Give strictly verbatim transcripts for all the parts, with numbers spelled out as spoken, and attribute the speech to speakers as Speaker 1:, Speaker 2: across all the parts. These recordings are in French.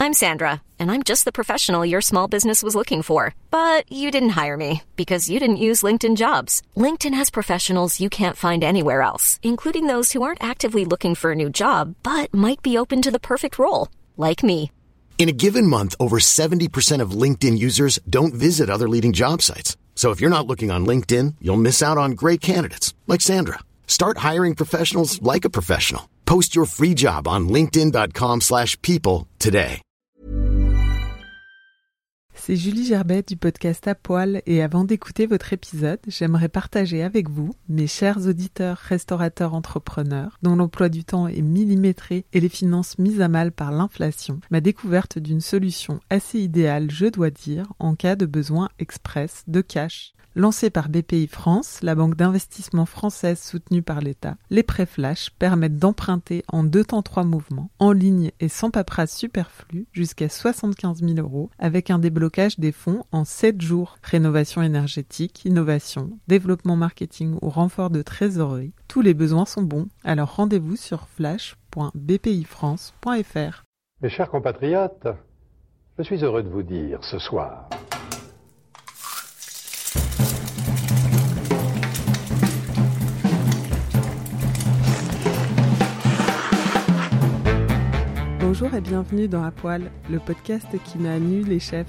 Speaker 1: I'm Sandra, and I'm just the professional your small business was looking for. But you didn't hire me because you didn't use LinkedIn Jobs. LinkedIn has professionals you can't find anywhere else, including those who aren't actively looking for a new job, but might be open to the perfect role, like me.
Speaker 2: In a given month, over seventy percent of LinkedIn users don't visit other leading job sites. So if you're not looking on LinkedIn, you'll miss out on great candidates like Sandra. Start hiring professionals like a professional. Post your free job on linkedin.com slash people today.
Speaker 3: C'est Julie Gerbet du podcast À Poil et avant d'écouter votre épisode, j'aimerais partager avec vous, mes chers auditeurs, restaurateurs, entrepreneurs, dont l'emploi du temps est millimétré et les finances mises à mal par l'inflation, ma découverte d'une solution assez idéale, je dois dire, en cas de besoin express de cash. Lancée par B P I France, la banque d'investissement française soutenue par l'État, les prêts flash permettent d'emprunter en deux temps trois mouvements, en ligne et sans paperasse superflue, jusqu'à soixante-quinze mille euros, avec un déblocage des fonds en sept jours. Rénovation énergétique, innovation, développement marketing ou renfort de trésorerie, tous les besoins sont bons, alors rendez-vous sur flash point b p i france point f r.
Speaker 4: Mes chers compatriotes, je suis heureux de vous dire ce soir...
Speaker 3: Bonjour et bienvenue dans À Poil, le podcast qui met à nu les chefs.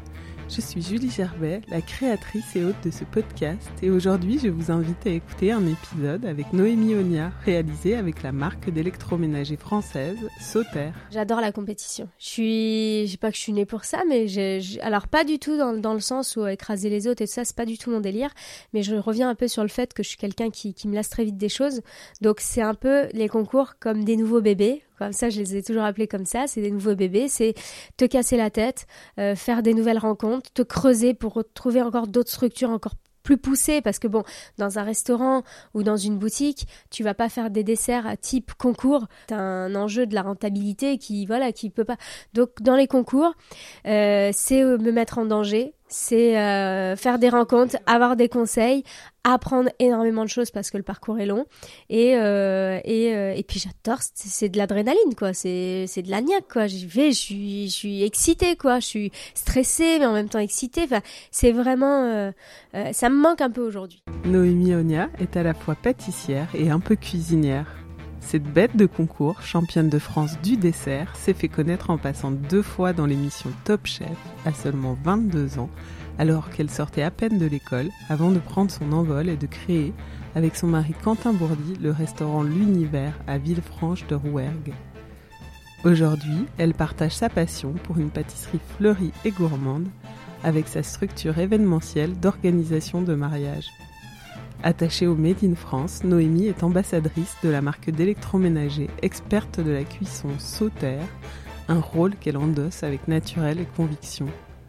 Speaker 3: Je suis Julie Gerbet, la créatrice et hôte de ce podcast, et aujourd'hui je vous invite à écouter un épisode avec Noémie Onia, réalisé avec la marque d'électroménager française Sauter.
Speaker 5: J'adore la compétition. Je suis, je sais pas que je suis née pour ça, mais j'ai, j'ai... alors pas du tout dans, dans le sens où écraser les autres et tout ça, c'est pas du tout mon délire. Mais je reviens un peu sur le fait que je suis quelqu'un qui, qui me lasse très vite des choses. Donc c'est un peu les concours comme des nouveaux bébés. Comme ça, je les ai toujours appelés comme ça, c'est des nouveaux bébés, c'est te casser la tête, euh, faire des nouvelles rencontres, te creuser pour trouver encore d'autres structures encore plus poussées, parce que bon, dans un restaurant ou dans une boutique, tu vas pas faire des desserts à type concours, t'as un enjeu de la rentabilité qui, voilà, qui peut pas... Donc, dans les concours, euh, c'est me mettre en danger, c'est euh, faire des rencontres, avoir des conseils, apprendre énormément de choses parce que le parcours est long et euh, et euh, et puis j'adore, c'est, c'est de l'adrénaline quoi, c'est c'est de la niaque quoi, j'y vais, je suis je suis excitée quoi, je suis stressée mais en même temps excitée, enfin c'est vraiment euh, euh, ça me manque un peu aujourd'hui.
Speaker 3: Noémie Onia est à la fois pâtissière et un peu cuisinière. Cette bête de concours, championne de France du dessert, s'est fait connaître en passant deux fois dans l'émission Top Chef à seulement vingt-deux ans, alors qu'elle sortait à peine de l'école, avant de prendre son envol et de créer, avec son mari Quentin Bourdi, le restaurant L'Univers à Villefranche de Rouergue. Aujourd'hui, elle partage sa passion pour une pâtisserie fleurie et gourmande, avec sa structure événementielle d'organisation de mariage. Attachée au Made in France, Noémie est ambassadrice de la marque d'électroménager, experte de la cuisson Sauter, un rôle qu'elle endosse avec naturel et conviction.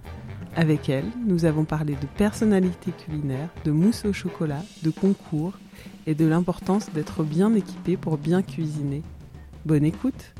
Speaker 3: Avec elle, nous avons parlé de personnalité culinaire, de mousse au chocolat, de concours et de l'importance d'être bien équipé pour bien cuisiner. Bonne écoute.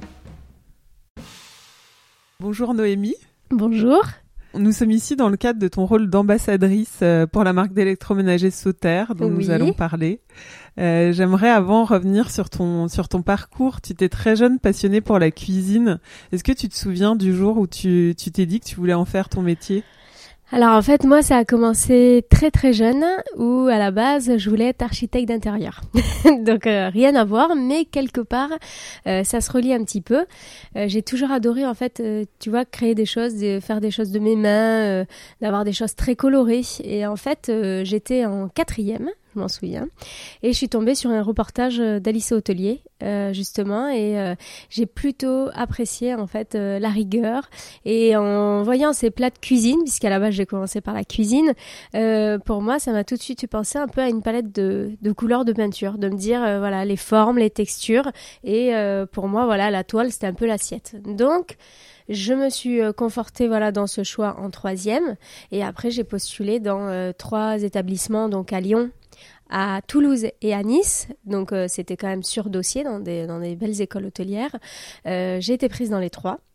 Speaker 3: Bonjour Noémie.
Speaker 5: Bonjour.
Speaker 3: Nous sommes ici dans le cadre de ton rôle d'ambassadrice pour la marque d'électroménager Sauter, dont oui. Nous allons parler. Euh, j'aimerais avant revenir sur ton sur ton parcours. Tu étais très jeune, passionnée pour la cuisine. Est-ce que tu te souviens du jour où tu tu t'es dit que tu voulais en faire ton métier ?
Speaker 5: Alors en fait, moi, ça a commencé très très jeune, où à la base, je voulais être architecte d'intérieur. Donc euh, rien à voir, mais quelque part, euh, ça se relie un petit peu. Euh, j'ai toujours adoré en fait, euh, tu vois, créer des choses, de faire des choses de mes mains, euh, d'avoir des choses très colorées. Et en fait, euh, j'étais en quatrième. Je m'en souviens. Et je suis tombée sur un reportage d'Alice Hôtelier, euh, justement, et euh, j'ai plutôt apprécié, en fait, euh, la rigueur. Et en voyant ces plats de cuisine, puisqu'à la base, j'ai commencé par la cuisine, euh, pour moi, ça m'a tout de suite fait penser un peu à une palette de, de couleurs de peinture, de me dire, euh, voilà, les formes, les textures. Et euh, pour moi, voilà, la toile, c'était un peu l'assiette. Donc, je me suis confortée voilà dans ce choix en troisième et après j'ai postulé dans euh, trois établissements, donc à Lyon, à Toulouse et à Nice, donc euh, c'était quand même sur dossier dans des, dans des belles écoles hôtelières. Euh, j'ai été prise dans les trois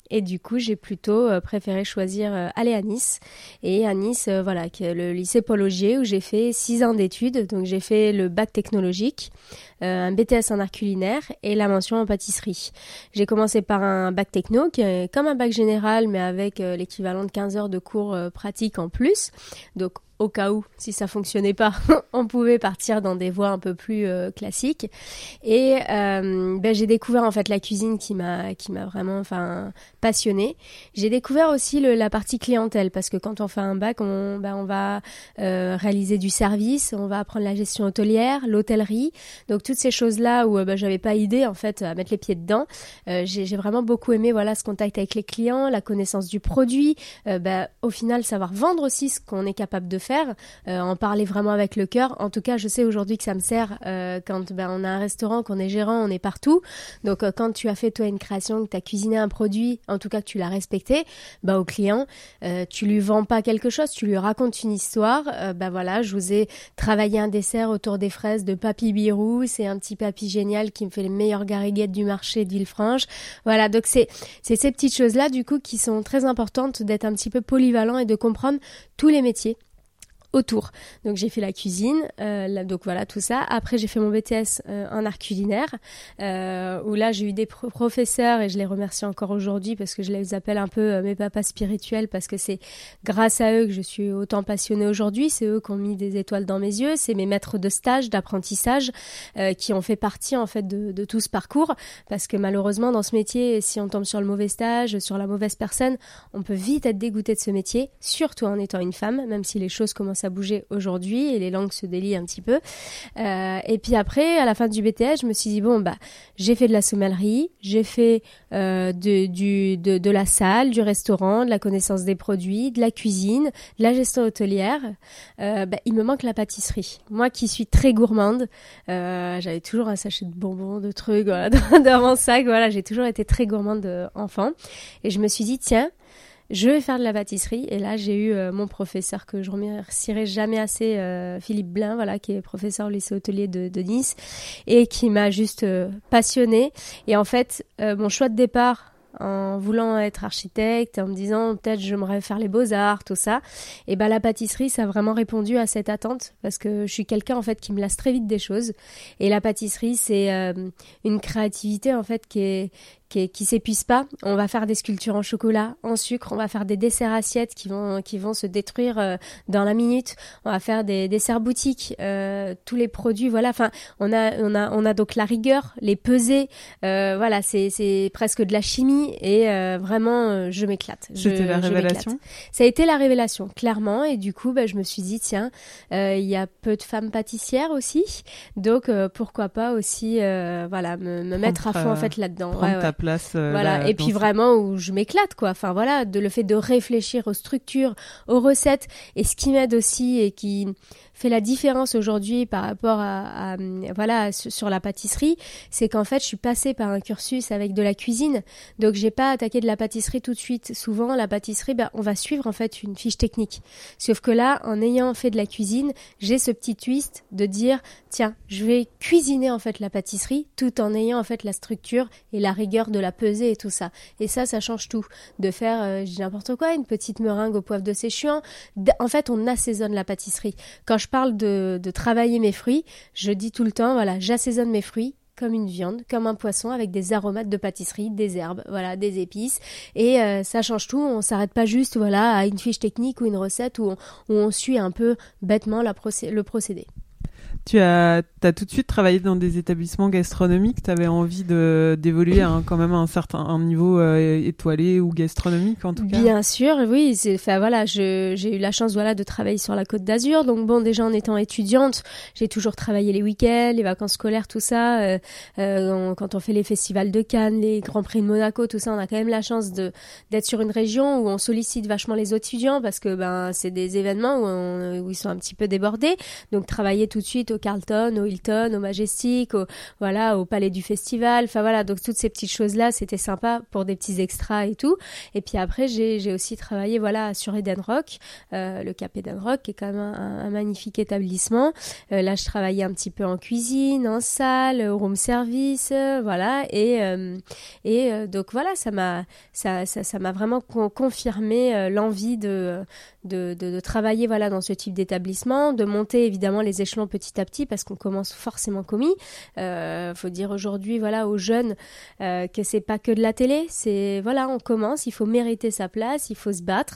Speaker 5: Et du coup, j'ai plutôt euh, préféré choisir euh, aller à Nice. Et à Nice, euh, voilà, qui est le lycée Paul Augier, où j'ai fait six ans d'études. Donc, j'ai fait le bac technologique, euh, un B T S en art culinaire et la mention en pâtisserie. J'ai commencé par un bac techno, qui est comme un bac général, mais avec euh, l'équivalent de quinze heures de cours euh, pratiques en plus. Donc, au cas où, si ça fonctionnait pas, on pouvait partir dans des voies un peu plus euh, classiques. Et euh, ben, j'ai découvert en fait la cuisine qui m'a qui m'a vraiment enfin passionnée. J'ai découvert aussi le, la partie clientèle, parce que quand on fait un bac, on ben, on va euh, réaliser du service, on va apprendre la gestion hôtelière, l'hôtellerie. Donc toutes ces choses-là où ben, j'avais pas idée en fait à mettre les pieds dedans. Euh, j'ai, j'ai vraiment beaucoup aimé voilà ce contact avec les clients, la connaissance du produit. Euh, ben, au final, savoir vendre aussi ce qu'on est capable de faire. Faire, euh, en parler vraiment avec le cœur. En tout cas, je sais aujourd'hui que ça me sert euh, quand ben, on a un restaurant, qu'on est gérant, on est partout. Donc, euh, quand tu as fait toi une création, que tu as cuisiné un produit, en tout cas que tu l'as respecté, ben, au client, euh, tu lui vends pas quelque chose, tu lui racontes une histoire. Euh, ben voilà, je vous ai travaillé un dessert autour des fraises de Papy Birou. C'est un petit papy génial qui me fait les meilleures gariguettes du marché de Villefranche. Voilà, donc c'est, c'est ces petites choses-là, du coup, qui sont très importantes, d'être un petit peu polyvalent et de comprendre tous les métiers autour. Donc j'ai fait la cuisine, euh, là, donc voilà tout ça. Après j'ai fait mon B T S euh, en art culinaire, euh, où là j'ai eu des pro- professeurs et je les remercie encore aujourd'hui parce que je les appelle un peu euh, mes papas spirituels, parce que c'est grâce à eux que je suis autant passionnée aujourd'hui. C'est eux qui ont mis des étoiles dans mes yeux, c'est mes maîtres de stage, d'apprentissage euh, qui ont fait partie en fait de, de tout ce parcours, parce que malheureusement dans ce métier, si on tombe sur le mauvais stage, sur la mauvaise personne, on peut vite être dégoûté de ce métier, surtout en étant une femme, même si les choses commencent à bouger aujourd'hui et les langues se délient un petit peu. Euh, et puis après, à la fin du B T S, je me suis dit, bon, bah, j'ai fait de la sommellerie, j'ai fait euh, de, du, de, de la salle, du restaurant, de la connaissance des produits, de la cuisine, de la gestion hôtelière. Euh, bah, il me manque la pâtisserie. Moi qui suis très gourmande, euh, j'avais toujours un sachet de bonbons, de trucs voilà, dans, dans mon sac. Voilà, j'ai toujours été très gourmande euh, enfant. Et je me suis dit, tiens, je vais faire de la pâtisserie. Et là, j'ai eu euh, mon professeur que je remercierai jamais assez, euh, Philippe Blin, voilà, qui est professeur au lycée hôtelier de, de Nice et qui m'a juste euh, passionnée. Et en fait, euh, mon choix de départ, en voulant être architecte, en me disant peut-être j'aimerais faire les beaux-arts, tout ça, et ben la pâtisserie, ça a vraiment répondu à cette attente, parce que je suis quelqu'un en fait qui me lasse très vite des choses. Et la pâtisserie, c'est euh, une créativité en fait qui est qui, qui s'épuise pas. On va faire des sculptures en chocolat, en sucre, on va faire des desserts assiettes qui vont qui vont se détruire euh, dans la minute. On va faire des desserts boutiques, euh, tous les produits, voilà. Enfin, on a on a on a donc la rigueur, les pesées, euh, voilà, c'est c'est presque de la chimie et euh, vraiment euh, je m'éclate. Je,
Speaker 3: C'était la révélation.
Speaker 5: m'éclate. Ça a été la révélation, clairement. Et du coup, bah, je me suis dit tiens, euh, il y a peu de femmes pâtissières aussi, donc euh, pourquoi pas aussi, euh, voilà, me, me mettre à fond en fait là-dedans.
Speaker 3: Prendre
Speaker 5: ouais, ouais.
Speaker 3: ta place. Euh,
Speaker 5: voilà,
Speaker 3: là,
Speaker 5: et puis vraiment où je m'éclate, quoi. Enfin voilà, de le fait de réfléchir aux structures, aux recettes, et ce qui m'aide aussi et qui fait la différence aujourd'hui par rapport à, à voilà sur la pâtisserie, c'est qu'en fait je suis passée par un cursus avec de la cuisine, donc j'ai pas attaqué de la pâtisserie tout de suite. Souvent la pâtisserie, ben, on va suivre en fait une fiche technique, sauf que là, en ayant fait de la cuisine, j'ai ce petit twist de dire tiens, je vais cuisiner en fait la pâtisserie tout en ayant en fait la structure et la rigueur de la pesée et tout ça. Et ça, ça change tout. De faire, euh, je dis n'importe quoi, une petite meringue au poivre de séchuan. D- en fait, on assaisonne la pâtisserie. Quand je parle de, de travailler mes fruits, je dis tout le temps, voilà, j'assaisonne mes fruits comme une viande, comme un poisson, avec des aromates de pâtisserie, des herbes, voilà, des épices. Et euh, ça change tout. On s'arrête pas juste, voilà, à une fiche technique ou une recette où on, où on suit un peu bêtement la procé- le procédé.
Speaker 3: Tu as, t'as tout de suite travaillé dans des établissements gastronomiques. Tu avais envie de, d'évoluer à un, quand même à un certain un niveau euh, étoilé ou gastronomique en tout cas.
Speaker 5: Bien sûr, oui. C'est, enfin, voilà, je, j'ai eu la chance voilà, de travailler sur la Côte d'Azur. Donc bon, déjà en étant étudiante, j'ai toujours travaillé les week-ends, les vacances scolaires, tout ça. Euh, euh, on, quand on fait les festivals de Cannes, les Grands Prix de Monaco, tout ça, on a quand même la chance de, d'être sur une région où on sollicite vachement les étudiants parce que ben, c'est des événements où, on, où ils sont un petit peu débordés. Donc travailler tout de suite, Carlton, au Hilton, au Majestic, au, voilà, au Palais du Festival. Enfin voilà, donc toutes ces petites choses-là, c'était sympa pour des petits extras et tout. Et puis après, j'ai, j'ai aussi travaillé voilà, sur Eden Rock, euh, le Cap Eden Rock, qui est quand même un, un magnifique établissement. Euh, là, je travaillais un petit peu en cuisine, en salle, au room service, euh, voilà. Et, euh, et euh, donc voilà, ça m'a, ça, ça, ça m'a vraiment con- confirmé euh, l'envie de, de, de, de travailler voilà, dans ce type d'établissement, de monter évidemment les échelons petit à petit parce qu'on commence forcément commis. Euh, faut dire aujourd'hui voilà, aux jeunes euh, que c'est pas que de la télé, c'est voilà, on commence, il faut mériter sa place, il faut se battre,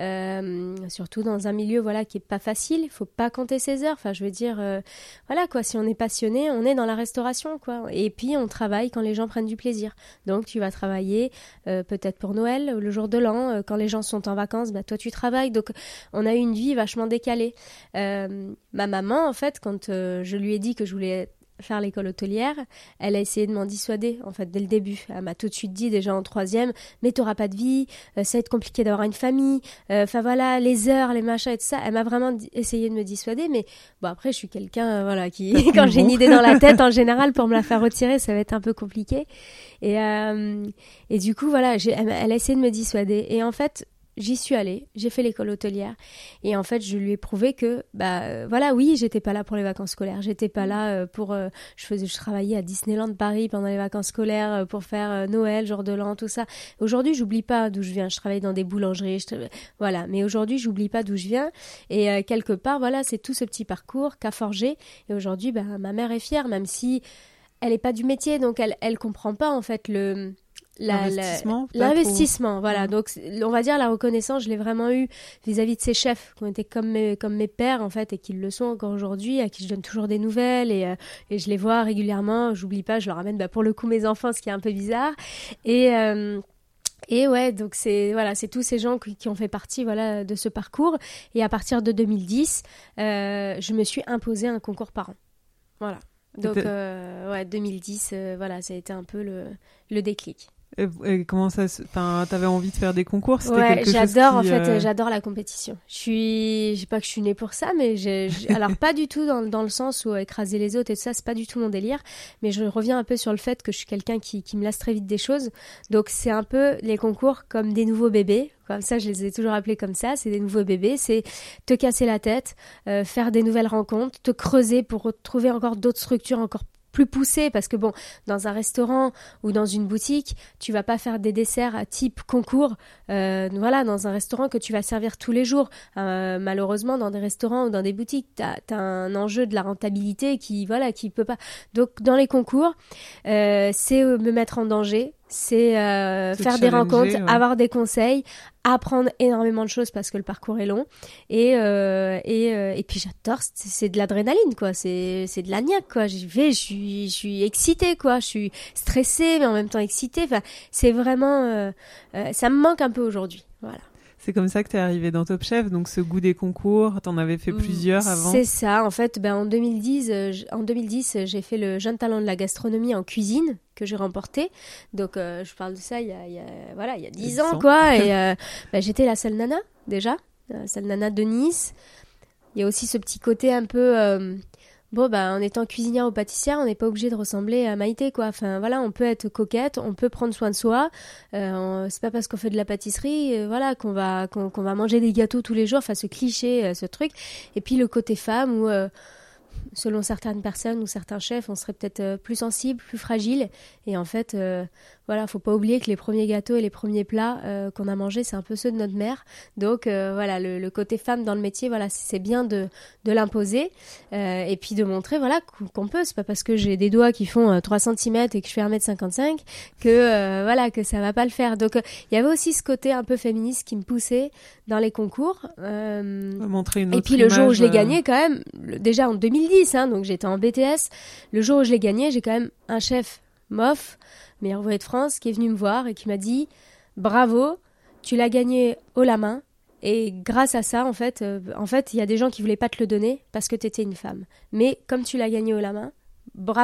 Speaker 5: euh, surtout dans un milieu voilà, qui est pas facile, il faut pas compter ses heures, enfin je veux dire, euh, voilà quoi, si on est passionné, on est dans la restauration quoi, et puis on travaille quand les gens prennent du plaisir, donc tu vas travailler euh, peut-être pour Noël, le jour de l'an, euh, quand les gens sont en vacances, bah toi tu travailles, donc on a une vie vachement décalée. Euh, ma maman en fait, quand euh, je lui ai dit que je voulais faire l'école hôtelière, elle a essayé de m'en dissuader en fait dès le début. Elle m'a tout de suite dit déjà en troisième, mais t'auras pas de vie, euh, ça va être compliqué d'avoir une famille, enfin euh, voilà les heures, les machins et tout ça. Elle m'a vraiment d- essayé de me dissuader, mais bon après je suis quelqu'un euh, voilà qui quand j'ai une idée dans la tête en général pour me la faire retirer ça va être un peu compliqué et euh, et du coup voilà j'ai, elle, elle a essayé de me dissuader et en fait j'y suis allée, j'ai fait l'école hôtelière et en fait je lui ai prouvé que bah euh, voilà oui j'étais pas là pour les vacances scolaires, j'étais pas là euh, pour euh, je faisais je travaillais à Disneyland Paris pendant les vacances scolaires euh, pour faire euh, Noël, jour de l'an, tout ça. Aujourd'hui j'oublie pas d'où je viens, je travaille dans des boulangeries, je tra... voilà, mais aujourd'hui j'oublie pas d'où je viens et euh, quelque part voilà c'est tout ce petit parcours qu'a forgé et aujourd'hui bah ma mère est fière même si elle est pas du métier donc elle elle comprend pas en fait le La,
Speaker 3: l'investissement,
Speaker 5: la, l'investissement voilà. Mmh. Donc on va dire la reconnaissance je l'ai vraiment eu vis-à-vis de ses chefs qui ont été comme mes, comme mes pères en fait et qui le sont encore aujourd'hui, à qui je donne toujours des nouvelles et, euh, et je les vois régulièrement, j'oublie pas, je leur ramène bah, pour le coup mes enfants, ce qui est un peu bizarre et euh, et ouais, donc c'est voilà, c'est tous ces gens qui, qui ont fait partie voilà de ce parcours et à partir de deux mille dix euh, je me suis imposé un concours par an, voilà. Donc euh, ouais deux mille dix euh, voilà ça a été un peu le, le déclic.
Speaker 3: Et, et comment ça se... enfin, t'avais envie de faire des concours, c'était
Speaker 5: ouais,
Speaker 3: quelque
Speaker 5: j'adore
Speaker 3: chose qui,
Speaker 5: en fait,
Speaker 3: euh...
Speaker 5: j'adore la compétition. Je suis, je sais pas que je suis née pour ça, mais j'ai, j'ai... alors pas du tout dans, dans le sens où écraser les autres et tout ça, c'est pas du tout mon délire. Mais je reviens un peu sur le fait que je suis quelqu'un qui, qui me lasse très vite des choses. Donc c'est un peu les concours comme des nouveaux bébés. Comme ça, je les ai toujours appelés comme ça. C'est des nouveaux bébés. C'est te casser la tête, euh, faire des nouvelles rencontres, te creuser pour retrouver encore d'autres structures encore plus poussé parce que bon, dans un restaurant ou dans une boutique, tu vas pas faire des desserts à type concours, euh, voilà, dans un restaurant que tu vas servir tous les jours. Euh, malheureusement, dans des restaurants ou dans des boutiques, t'as, t'as un enjeu de la rentabilité qui, voilà, qui peut pas. Donc, dans les concours, euh, c'est me mettre en danger. C'est euh, faire des rencontres, ouais. Avoir des conseils, apprendre énormément de choses parce que le parcours est long et euh, et euh, et puis j'adore, c'est, c'est de l'adrénaline quoi, c'est c'est de la niaque quoi. J'y vais, je suis je suis excitée quoi, je suis stressée mais en même temps excitée. Enfin, c'est vraiment euh, euh, ça me manque un peu aujourd'hui, voilà.
Speaker 3: C'est comme ça que t'es arrivée dans Top Chef, donc ce goût des concours, t'en avais fait plusieurs avant.
Speaker 5: C'est ça, en fait, ben en deux mille dix, euh, en deux mille dix, j'ai fait le jeune talent de la gastronomie en cuisine que j'ai remporté. Donc euh, je parle de ça il y a, il y a voilà il y a dix ans quoi, et euh, ben, j'étais la seule nana déjà, la seule nana de Nice. Il y a aussi ce petit côté un peu euh, bon, bah, en étant cuisinière ou pâtissière, on n'est pas obligé de ressembler à Maïté, quoi. Enfin, voilà, on peut être coquette, on peut prendre soin de soi. Euh, on, c'est pas parce qu'on fait de la pâtisserie, euh, voilà, qu'on va, qu'on, qu'on va manger des gâteaux tous les jours. Enfin, ce cliché, euh, ce truc. Et puis, le côté femme où, euh, selon certaines personnes ou certains chefs, on serait peut-être euh, plus sensible, plus fragile. Et en fait, euh, voilà, faut pas oublier que les premiers gâteaux et les premiers plats euh, qu'on a mangés, c'est un peu ceux de notre mère. Donc euh, voilà, le, le côté femme dans le métier, voilà, c'est bien de, de l'imposer euh, et puis de montrer voilà qu'on peut. C'est pas parce que j'ai des doigts qui font euh, trois centimètres et que je fais un mètre cinquante-cinq que euh, voilà que ça va pas le faire. Donc il euh, y avait aussi ce côté un peu féministe qui me poussait dans les concours. Euh,
Speaker 3: montrer une autre
Speaker 5: et puis le
Speaker 3: image,
Speaker 5: jour où je l'ai
Speaker 3: euh...
Speaker 5: gagné quand même, le, déjà en deux mille dix, hein, donc j'étais en B T S. Le jour où je l'ai gagné, j'ai quand même un chef M O F, meilleur ouvrier de France, qui est venu me voir et qui m'a dit « Bravo, tu l'as gagné haut la main et grâce à ça, en fait, euh, en fait, il y a des gens qui voulaient pas te le donner parce que tu étais une femme. Mais comme tu l'as gagné haut la main, bravo !»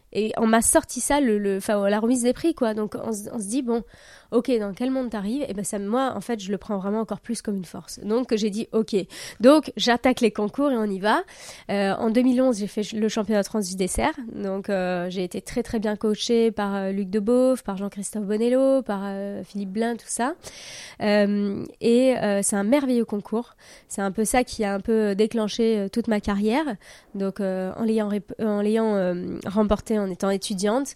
Speaker 5: Et on m'a sorti ça, le, le, enfin, la remise des prix, quoi. Donc, on, on se dit, bon, ok, dans quel monde t'arrives? Et ben, ça, moi, en fait, je le prends vraiment encore plus comme une force. Donc, j'ai dit, ok. Donc, j'attaque les concours et on y va. Euh, en deux mille onze, j'ai fait le championnat de France du dessert. Donc, euh, j'ai été très, très bien coachée par euh, Luc Debauve, par Jean-Christophe Bonello, par euh, Philippe Blin, tout ça. Euh, et euh, c'est un merveilleux concours. C'est un peu ça qui a un peu déclenché euh, toute ma carrière. Donc, euh, en l'ayant, rép- en l'ayant euh, remporté en étant étudiante,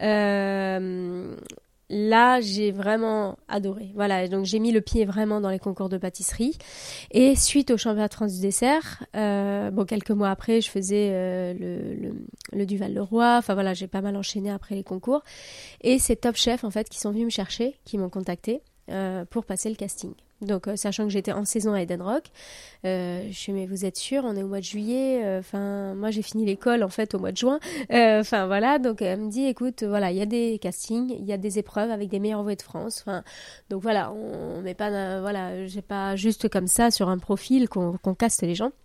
Speaker 5: euh, là, j'ai vraiment adoré. Voilà, donc j'ai mis le pied vraiment dans les concours de pâtisserie. Et suite au championnat de France du dessert, euh, bon, quelques mois après, je faisais euh, le, le, le Duval-le-Roi. Enfin voilà, j'ai pas mal enchaîné après les concours. Et c'est Top Chef, en fait, qui sont venus me chercher, qui m'ont contacté euh, pour passer le casting. Donc, euh, sachant que j'étais en saison à Eden Rock, euh, je suis mais vous êtes sûr, on est au mois de juillet. Enfin, euh, moi j'ai fini l'école en fait au mois de juin. Enfin euh, voilà, donc elle me dit, écoute, voilà, il y a des castings, il y a des épreuves avec des meilleurs envoyés de France. Enfin, donc voilà, on met pas, euh, voilà, j'ai pas juste comme ça sur un profil qu'on, qu'on caste les gens.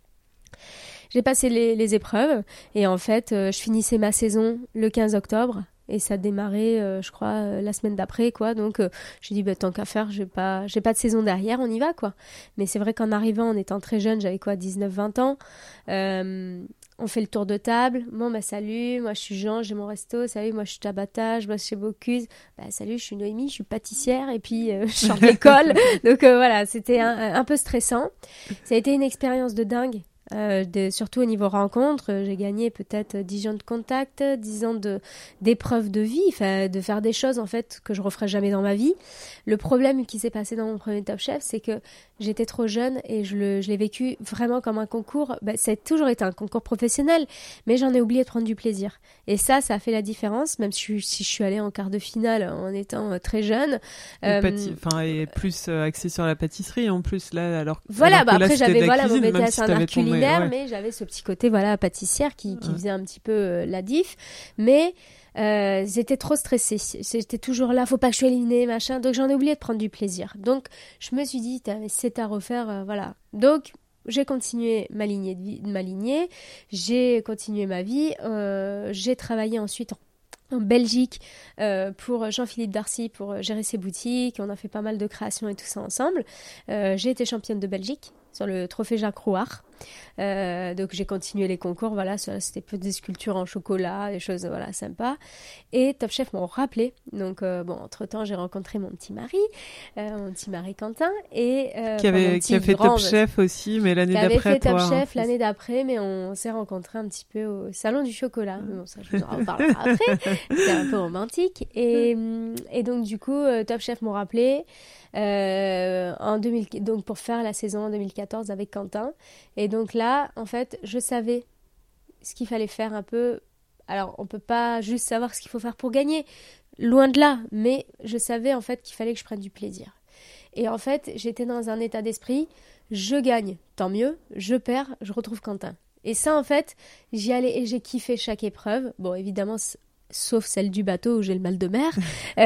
Speaker 5: J'ai passé les, les épreuves et en fait, euh, je finissais ma saison le quinze octobre. Et ça démarrait, euh, je crois, euh, la semaine d'après, quoi. Donc, euh, j'ai dit, bah, tant qu'à faire, j'ai pas, j'ai pas de saison derrière, on y va, quoi. Mais c'est vrai qu'en arrivant, en étant très jeune, j'avais quoi, dix-neuf vingt ans. Euh, on fait le tour de table. Bon, bah, salut, moi, je suis Jean, j'ai mon resto. Salut, moi, je suis Tabata, je bosse chez Bocuse. Bah, salut, je suis Noémie, je suis pâtissière. Et puis, euh, je sors de l'école. Donc, euh, voilà, c'était un, un peu stressant. Ça a été une expérience de dingue. Euh, de, surtout au niveau rencontre, euh, j'ai gagné peut-être dix ans de contact, dix ans de, d'épreuves de vie, de faire des choses en fait que je referai jamais dans ma vie. Le problème qui s'est passé dans mon premier Top Chef, c'est que j'étais trop jeune et je, le, je l'ai vécu vraiment comme un concours. Ben, ça a toujours été un concours professionnel, mais j'en ai oublié de prendre du plaisir. Et ça, ça a fait la différence, même si, si je suis allée en quart de finale en étant euh, très jeune.
Speaker 3: Euh, pâti- enfin, et plus euh, axé sur la pâtisserie en plus là. Alors
Speaker 5: voilà,
Speaker 3: alors
Speaker 5: bah
Speaker 3: là,
Speaker 5: après j'avais voilà
Speaker 3: cuisine,
Speaker 5: mon B T S
Speaker 3: si
Speaker 5: en art culinaire,
Speaker 3: ouais.
Speaker 5: mais j'avais ce petit côté voilà pâtissière qui, qui
Speaker 3: ouais.
Speaker 5: faisait un petit peu euh, la diff. Mais euh, j'étais trop stressée. J'étais toujours là, faut pas que je sois éliminée, machin. Donc j'en ai oublié de prendre du plaisir. Donc je me suis dit, c'est à refaire, euh, voilà. Donc j'ai continué ma lignée, de vie, ma lignée. J'ai continué ma vie. Euh, j'ai travaillé ensuite en en Belgique euh, pour Jean-Philippe Darcy pour gérer ses boutiques. On a fait pas mal de créations et tout ça ensemble. Euh, j'ai été championne de Belgique sur le trophée Jacques Rouard. Euh, donc j'ai continué les concours, voilà, c'était peu des sculptures en chocolat, des choses voilà sympas. Et Top Chef m'ont rappelé. Donc euh, bon, entre temps j'ai rencontré mon petit mari, euh, mon petit mari Quentin et euh,
Speaker 3: qui avait qui a fait Top Chef aussi, mais l'année d'après.
Speaker 5: Qui avait fait
Speaker 3: toi,
Speaker 5: Top Chef
Speaker 3: hein.
Speaker 5: l'année d'après, mais on s'est rencontrés un petit peu au salon du chocolat. Bon, ça je vous en reparlerai après. C'était un peu romantique. Et et donc du coup euh, Top Chef m'ont rappelé. Euh, en deux mille, donc pour faire la saison en deux mille quatorze avec Quentin. Et donc là, en fait, je savais ce qu'il fallait faire un peu. Alors, on peut pas juste savoir ce qu'il faut faire pour gagner, loin de là, mais je savais en fait qu'il fallait que je prenne du plaisir. Et en fait, j'étais dans un état d'esprit, je gagne, tant mieux, je perds, je retrouve Quentin. Et ça, en fait, j'y allais et j'ai kiffé chaque épreuve. Bon, évidemment, sauf celle du bateau où j'ai le mal de mer. euh,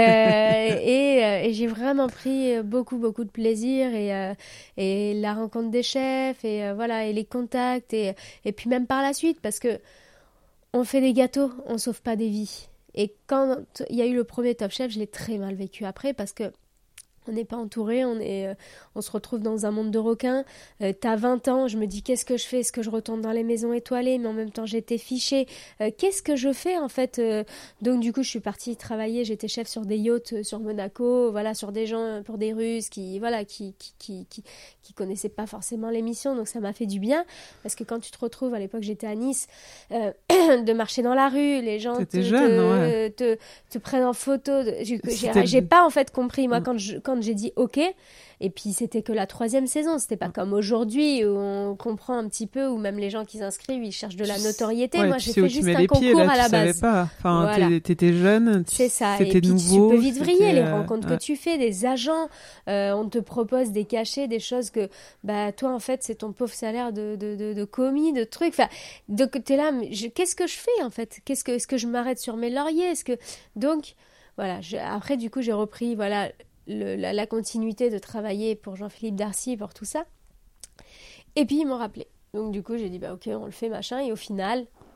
Speaker 5: et, euh, et j'ai vraiment pris beaucoup, beaucoup de plaisir et, euh, et la rencontre des chefs et euh, voilà, et les contacts et, et puis même par la suite parce que on fait des gâteaux, on sauve pas des vies. Et quand il y a eu le premier Top Chef, je l'ai très mal vécu après parce que on n'est pas entouré, on, est, euh, on se retrouve dans un monde de requins. Euh, t'as vingt ans, je me dis qu'est-ce que je fais? Est-ce que je retourne dans les maisons étoilées? Mais en même temps, j'étais fichée. Euh, qu'est-ce que je fais en fait euh, Donc du coup, je suis partie travailler. J'étais chef sur des yachts euh, sur Monaco, voilà, sur des gens pour des Russes qui, voilà, qui, qui, qui, qui, qui connaissaient pas forcément l'émission. Donc ça m'a fait du bien parce que quand tu te retrouves, à l'époque, j'étais à Nice, euh, de marcher dans la rue, les gens te,
Speaker 3: jeune,
Speaker 5: te,
Speaker 3: ouais.
Speaker 5: te, te, te prennent en photo. De, j'ai, j'ai, j'ai pas en fait compris moi quand je quand Quand j'ai dit OK, et puis c'était que la troisième saison, c'était pas comme aujourd'hui où on comprend un petit peu, où même les gens qui s'inscrivent, ils cherchent de la notoriété.
Speaker 3: Ouais,
Speaker 5: Moi, j'ai fait juste un concours
Speaker 3: pieds, là,
Speaker 5: à la
Speaker 3: tu
Speaker 5: base.
Speaker 3: Savais pas. Enfin,
Speaker 5: voilà.
Speaker 3: t'étais jeune, tu...
Speaker 5: c'est ça.
Speaker 3: C'était
Speaker 5: et puis
Speaker 3: nouveau.
Speaker 5: Tu peux vite vriller
Speaker 3: c'était...
Speaker 5: les rencontres
Speaker 3: ouais.
Speaker 5: que tu fais, des agents, euh, on te propose des cachets, des choses que, bah, toi, en fait, c'est ton pauvre salaire de, de, de, de commis, de trucs. Enfin, donc t'es là, mais je... qu'est-ce que je fais en fait? Qu'est-ce que, est-ce que je m'arrête sur mes lauriers? Est-ce que, donc, voilà. Je... Après, du coup, j'ai repris, voilà. Le, la, la continuité de travailler pour Jean-Philippe Darcy, pour tout ça. Et puis, ils m'ont rappelé. Donc, du coup, j'ai dit, bah, ok, on le fait, machin. Et au final,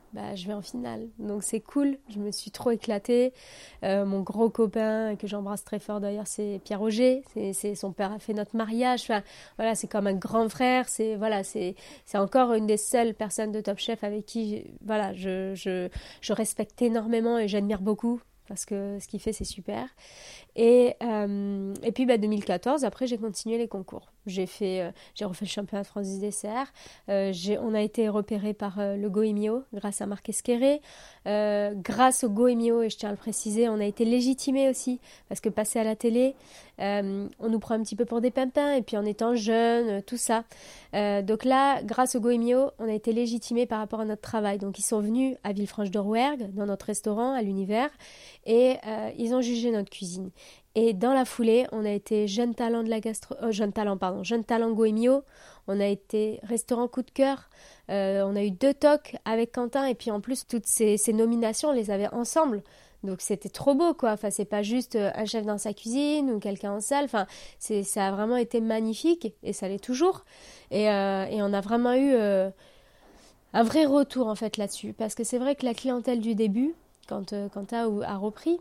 Speaker 5: bah, je vais en finale. Donc c'est cool, je me suis trop éclatée. Euh, mon gros copain, que j'embrasse très fort d'ailleurs, c'est Pierre Auger. C'est, c'est, son père a fait notre mariage. Enfin, voilà, c'est comme un grand frère. C'est, voilà, c'est, c'est encore une des seules personnes de Top Chef avec qui voilà, je, je, je respecte énormément et j'admire beaucoup. Parce que ce qu'il fait, c'est super. Et, euh, et puis, bah, deux mille quatorze, après, j'ai continué les concours. J'ai, fait, euh, j'ai refait le championnat de France du dessert. Euh, j'ai, on a été repéré par euh, le Goemio, grâce à Marc Esqueré. Euh, grâce au Goemio, et je tiens à le préciser, on a été légitimé aussi. Parce que passer à la télé, euh, on nous prend un petit peu pour des pimpins. Et puis, en étant jeune, tout ça. Euh, donc là, grâce au Goemio, on a été légitimé par rapport à notre travail. Donc, ils sont venus à Villefranche-de-Rouergue, dans notre restaurant, à l'Univers. Et euh, ils ont jugé notre cuisine. Et dans la foulée, on a été jeune talent de la gastro... Euh, jeune talent, pardon, jeune talent Goemio. On a été restaurant coup de cœur. Euh, on a eu deux tocs avec Quentin. Et puis en plus, toutes ces, ces nominations, on les avait ensemble. Donc c'était trop beau, quoi. Enfin, c'est pas juste un chef dans sa cuisine ou quelqu'un en salle. Enfin, c'est, ça a vraiment été magnifique. Et ça l'est toujours. Et, euh, et on a vraiment eu euh, un vrai retour, en fait, là-dessus. Parce que c'est vrai que la clientèle du début, quand euh, Quentin a repris,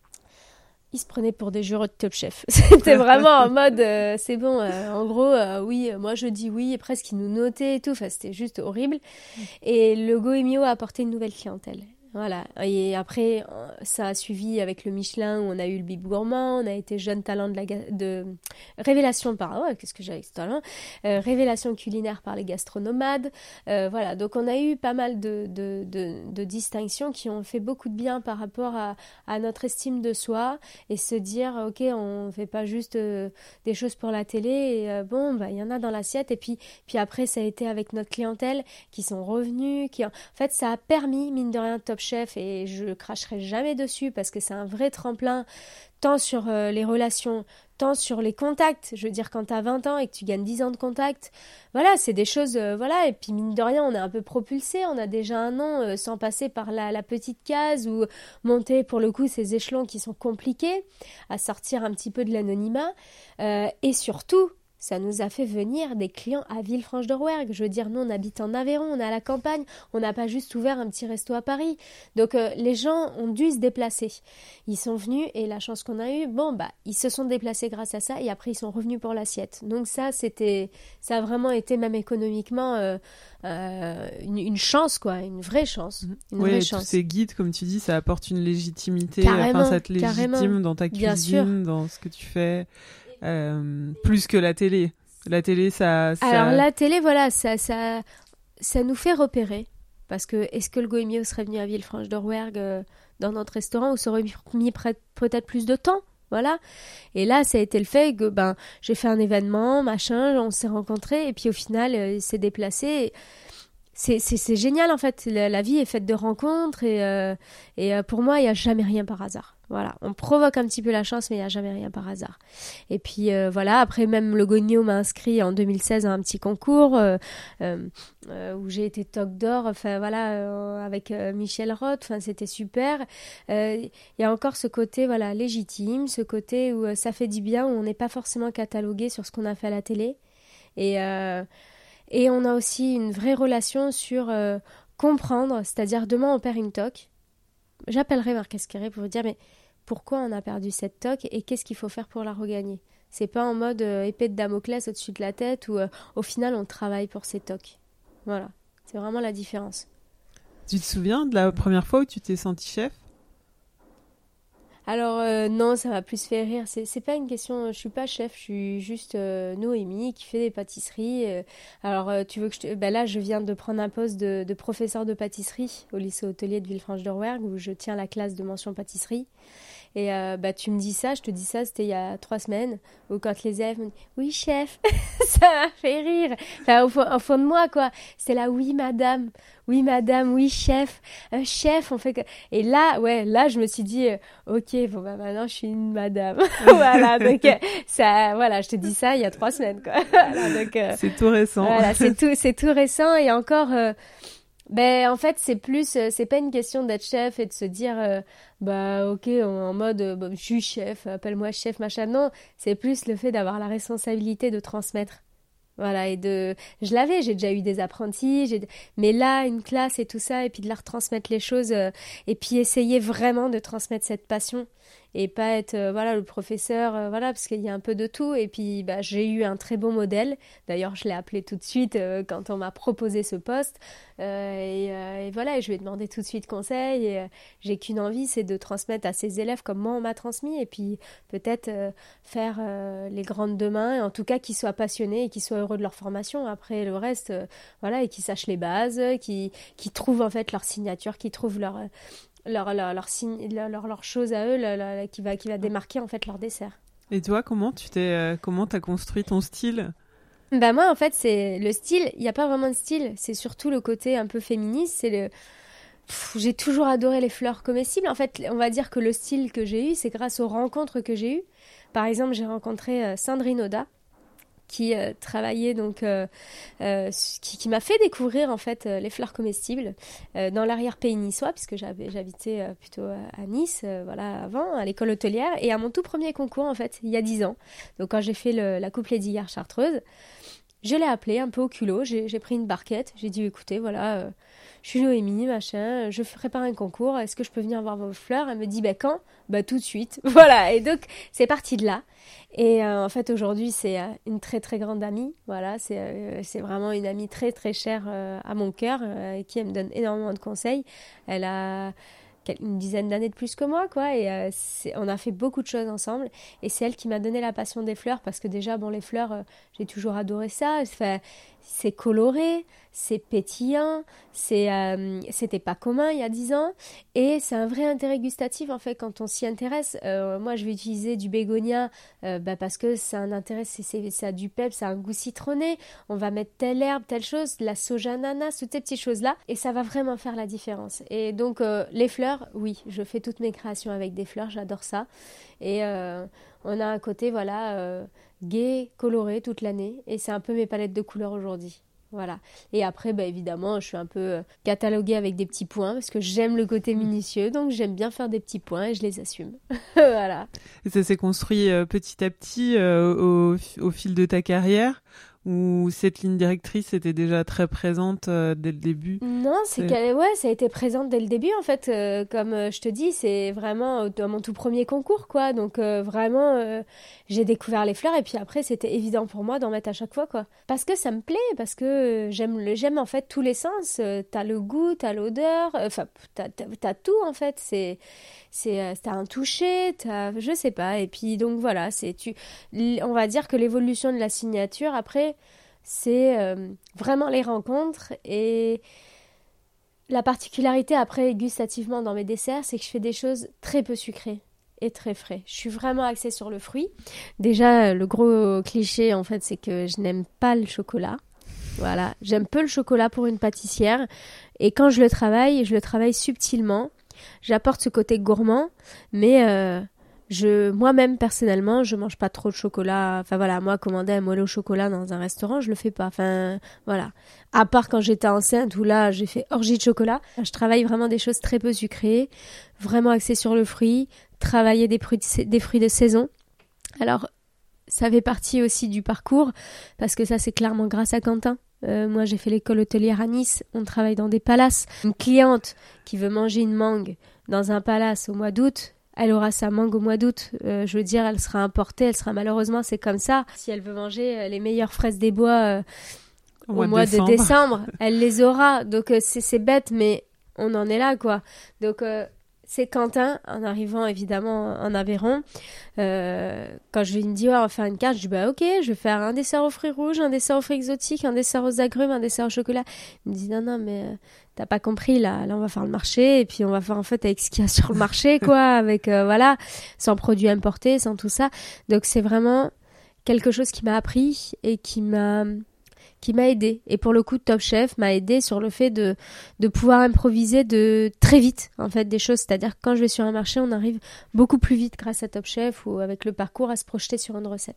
Speaker 5: ils se prenaient pour des jureurs de Top Chef. C'était vraiment en mode, euh, c'est bon, euh, en gros, euh, oui, moi je dis oui, et presque ils nous notaient et tout, enfin c'était juste horrible. Et le Goemio a apporté une nouvelle clientèle. Voilà. Et après, ça a suivi avec le Michelin où on a eu le Bib Gourmand, on a été jeune talent de la ga- de révélation par ouais, qu'est-ce que j'ai avec ce talent euh, révélation culinaire par les gastronomades. Euh, voilà. Donc on a eu pas mal de, de, de, de distinctions qui ont fait beaucoup de bien par rapport à, à notre estime de soi et se dire ok, on fait pas juste euh, des choses pour la télé et euh, bon bah il y en a dans l'assiette et puis puis après ça a été avec notre clientèle qui sont revenus, qui en fait ça a permis mine de rien Top Chef et je cracherai jamais dessus parce que c'est un vrai tremplin tant sur euh, les relations, tant sur les contacts. Je veux dire, quand tu as vingt ans et que tu gagnes dix ans de contacts, voilà, c'est des choses, euh, voilà, et puis mine de rien, on est un peu propulsé, on a déjà un nom euh, sans passer par la, la petite case ou monter, pour le coup, ces échelons qui sont compliqués à sortir un petit peu de l'anonymat. Euh, et surtout, ça nous a fait venir des clients à Villefranche-de-Rouergue. Je veux dire, nous, on habite en Aveyron, on est à la campagne, on n'a pas juste ouvert un petit resto à Paris. Donc, euh, les gens ont dû se déplacer. Ils sont venus et la chance qu'on a eue, bon, bah, ils se sont déplacés grâce à ça et après, ils sont revenus pour l'assiette. Donc, ça, c'était, ça a vraiment été, même économiquement, euh, euh, une, une chance, quoi, une vraie chance. Une
Speaker 3: oui,
Speaker 5: vraie
Speaker 3: tous
Speaker 5: chance.
Speaker 3: ces guides, comme tu dis, ça apporte une légitimité.
Speaker 5: Carrément,
Speaker 3: enfin, ça te légitime
Speaker 5: carrément.
Speaker 3: dans ta
Speaker 5: Bien sûr.
Speaker 3: cuisine, dans ce que tu fais. Euh, plus que la télé. La télé, ça... ça...
Speaker 5: Alors, la télé, voilà, ça, ça, ça nous fait repérer. Parce que, est-ce que le Goemio serait venu à Villefranche-de-Rouergue euh, dans notre restaurant ou ça aurait mis près- peut-être plus de temps? Voilà. Et là, ça a été le fait que, ben, j'ai fait un événement, machin, on s'est rencontrés, et puis au final, euh, il s'est déplacé. Et c'est, c'est, c'est génial, en fait. La, la vie est faite de rencontres, et, euh, et euh, pour moi, il n'y a jamais rien par hasard. Voilà, on provoque un petit peu la chance, mais il n'y a jamais rien par hasard. Et puis euh, voilà, après même le Goemio m'a inscrit en deux mille seize à un petit concours euh, euh, où j'ai été toque d'or, enfin voilà, euh, avec euh, Michel Roth, enfin c'était super. Il euh, y a encore ce côté voilà légitime, ce côté où euh, ça fait du bien, où on n'est pas forcément catalogué sur ce qu'on a fait à la télé. Et, euh, et on a aussi une vraie relation sur euh, comprendre, c'est-à-dire demain on perd une toque. J'appellerai Marc Esqueré pour vous dire mais pourquoi on a perdu cette toque et qu'est-ce qu'il faut faire pour la regagner. C'est pas en mode euh, épée de Damoclès au-dessus de la tête où euh, au final on travaille pour ces toques. Voilà, c'est vraiment la différence.
Speaker 3: Tu te souviens de la première fois où tu t'es senti chef ?
Speaker 5: Alors euh, non, ça m'a plus fait rire. C'est, c'est pas une question. Je suis pas chef. Je suis juste euh, Noémie qui fait des pâtisseries. Euh, alors euh, tu veux que je te... ben là, je viens de prendre un poste de, de professeur de pâtisserie au lycée hôtelier de Villefranche-de-Rouergue où je tiens la classe de mention pâtisserie. Et euh, bah tu me dis ça, je te dis ça, c'était il y a trois semaines où quand les élèves me disent oui chef, ça m'a fait rire. Enfin au fond, au fond de moi quoi, c'est là oui madame, oui madame, oui chef, euh, chef on fait que... Et là ouais là je me suis dit euh, ok bon bah maintenant je suis une madame. Voilà donc euh, ça voilà je te dis ça il y a trois semaines quoi. Voilà, donc euh,
Speaker 3: c'est tout récent.
Speaker 5: Voilà c'est tout c'est tout récent et encore. Euh, Ben en fait c'est plus euh, c'est pas une question d'être chef et de se dire euh, bah ok en mode euh, bah, je suis chef appelle-moi chef machin non c'est plus le fait d'avoir la responsabilité de transmettre Voilà, et de, je l'avais, j'ai déjà eu des apprentis, j'ai... mais là, une classe et tout ça, et puis de leur transmettre les choses, euh, et puis essayer vraiment de transmettre cette passion, et pas être, euh, voilà, le professeur, euh, voilà, parce qu'il y a un peu de tout, et puis bah, j'ai eu un très bon modèle, d'ailleurs je l'ai appelé tout de suite euh, quand on m'a proposé ce poste, euh, et, euh, et voilà, et je lui ai demandé tout de suite conseil, et euh, j'ai qu'une envie, c'est de transmettre à ses élèves comme moi on m'a transmis, et puis peut-être euh, faire euh, les grandes demain, et en tout cas qu'ils soient passionnés et qu'ils soient heureux de leur formation. Après le reste, euh, voilà, et qu'ils sachent les bases, qu'ils qu'ils trouvent en fait leur signature, qu'ils trouvent leur leur leur leur, signe, leur, leur, leur chose à eux, leur, leur, qui va qui va démarquer en fait leur dessert.
Speaker 3: Et toi, comment tu t'es euh, comment t'as construit ton style?
Speaker 5: Bah moi en fait c'est le style. Il y a pas vraiment de style. C'est surtout le côté un peu féministe. C'est le Pff, j'ai toujours adoré les fleurs comestibles. En fait, on va dire que le style que j'ai eu, c'est grâce aux rencontres que j'ai eues. Par exemple, j'ai rencontré euh, Sandrine Oda, qui euh, travaillait donc euh, euh, qui, qui m'a fait découvrir en fait euh, les fleurs comestibles euh, dans l'arrière-pays niçois, puisque j'avais j'habitais euh, plutôt à Nice euh, voilà avant à l'école hôtelière, et à mon tout premier concours en fait il y a dix ans, donc quand j'ai fait le, la coupe laitière chartreuse, je l'ai appelée un peu au culot, j'ai, j'ai pris une barquette, j'ai dit écoutez voilà euh, je suis Noémie, machin, je prépare un concours, est-ce que je peux venir voir vos fleurs? Elle me dit, bah quand? Bah tout de suite. Voilà, et donc c'est parti de là. Et euh, en fait aujourd'hui c'est euh, une très très grande amie, voilà, c'est, euh, c'est vraiment une amie très très chère euh, à mon cœur, euh, qui elle me donne énormément de conseils. Elle a une dizaine d'années de plus que moi, quoi, et euh, c'est, on a fait beaucoup de choses ensemble, et c'est elle qui m'a donné la passion des fleurs, parce que déjà, bon, les fleurs, euh, j'ai toujours adoré ça, enfin, c'est coloré, c'est pétillant, c'est, euh, c'était pas commun il y a dix ans, et c'est un vrai intérêt gustatif, en fait, quand on s'y intéresse. Euh, moi, je vais utiliser du bégonia, euh, bah, parce que c'est un intérêt, c'est, c'est, ça a du pep, ça a un goût citronné, on va mettre telle herbe, telle chose, la soja ananas, toutes ces petites choses-là, et ça va vraiment faire la différence. Et donc, euh, les fleurs, oui, je fais toutes mes créations avec des fleurs, j'adore ça. Et euh, on a un côté, voilà, euh, gai, coloré toute l'année. Et c'est un peu mes palettes de couleurs aujourd'hui. Voilà. Et après, bah, évidemment, je suis un peu euh, cataloguée avec des petits points, parce que j'aime le côté minutieux, donc j'aime bien faire des petits points et je les assume. Voilà.
Speaker 3: Et ça s'est construit euh, petit à petit euh, au, au fil de ta carrière, ou cette ligne directrice était déjà très présente euh, dès le début?
Speaker 5: Non, c'est, c'est... qu'elle, ouais, ça a été présente dès le début en fait. Euh, comme euh, je te dis, c'est vraiment dans mon tout premier concours, quoi. Donc euh, vraiment, euh, j'ai découvert les fleurs, et puis après, c'était évident pour moi d'en mettre à chaque fois, quoi. Parce que ça me plaît, parce que j'aime le, j'aime en fait tous les sens. Euh, t'as le goût, t'as l'odeur, enfin, euh, t'as, t'as, t'as tout en fait. C'est c'est euh, t'as un toucher, t'as, je sais pas. Et puis donc voilà, c'est tu, on va dire que l'évolution de la signature après, c'est euh, vraiment les rencontres. Et la particularité après gustativement dans mes desserts, c'est que je fais des choses très peu sucrées et très frais. Je suis vraiment axée sur le fruit. Déjà, le gros cliché en fait, c'est que je n'aime pas le chocolat. Voilà, j'aime peu le chocolat pour une pâtissière, et quand je le travaille, je le travaille subtilement. J'apporte ce côté gourmand, mais euh, je, moi-même personnellement, je mange pas trop de chocolat. Enfin voilà, moi commander un moelleux au chocolat dans un restaurant, je le fais pas. Enfin voilà, à part quand j'étais enceinte où là j'ai fait orgie de chocolat. Je travaille vraiment des choses très peu sucrées, vraiment axées sur le fruit, travailler des fruits de, des fruits de saison. Alors ça fait partie aussi du parcours, parce que ça c'est clairement grâce à Quentin. Euh, moi j'ai fait l'école hôtelière à Nice, on travaille dans des palaces. Une cliente qui veut manger une mangue dans un palace au mois d'août, elle aura sa mangue au mois d'août. Euh, je veux dire, elle sera importée, elle sera malheureusement, c'est comme ça. Si elle veut manger les meilleures fraises des bois euh, au, au mois, mois de décembre, de décembre elle les aura. Donc euh, c'est, c'est bête, mais on en est là, quoi. Donc euh, c'est Quentin, en arrivant évidemment en Aveyron. Euh, quand je lui dis ouais, on va faire une carte, je dis bah ok, je vais faire un dessert aux fruits rouges, un dessert aux fruits exotiques, un dessert aux agrumes, un dessert au chocolat. Il me dit non non mais euh, t'as pas compris là, là on va faire le marché, et puis on va faire en fait avec ce qu'il y a sur le marché, quoi, avec euh, voilà, sans produits importés, sans tout ça. Donc c'est vraiment quelque chose qui m'a appris et qui m'a qui m'a aidé. Et pour le coup, Top Chef m'a aidé sur le fait de, de pouvoir improviser de très vite, en fait, des choses. C'est-à-dire que quand je vais sur un marché, on arrive beaucoup plus vite grâce à Top Chef, ou avec le parcours à se projeter sur une recette.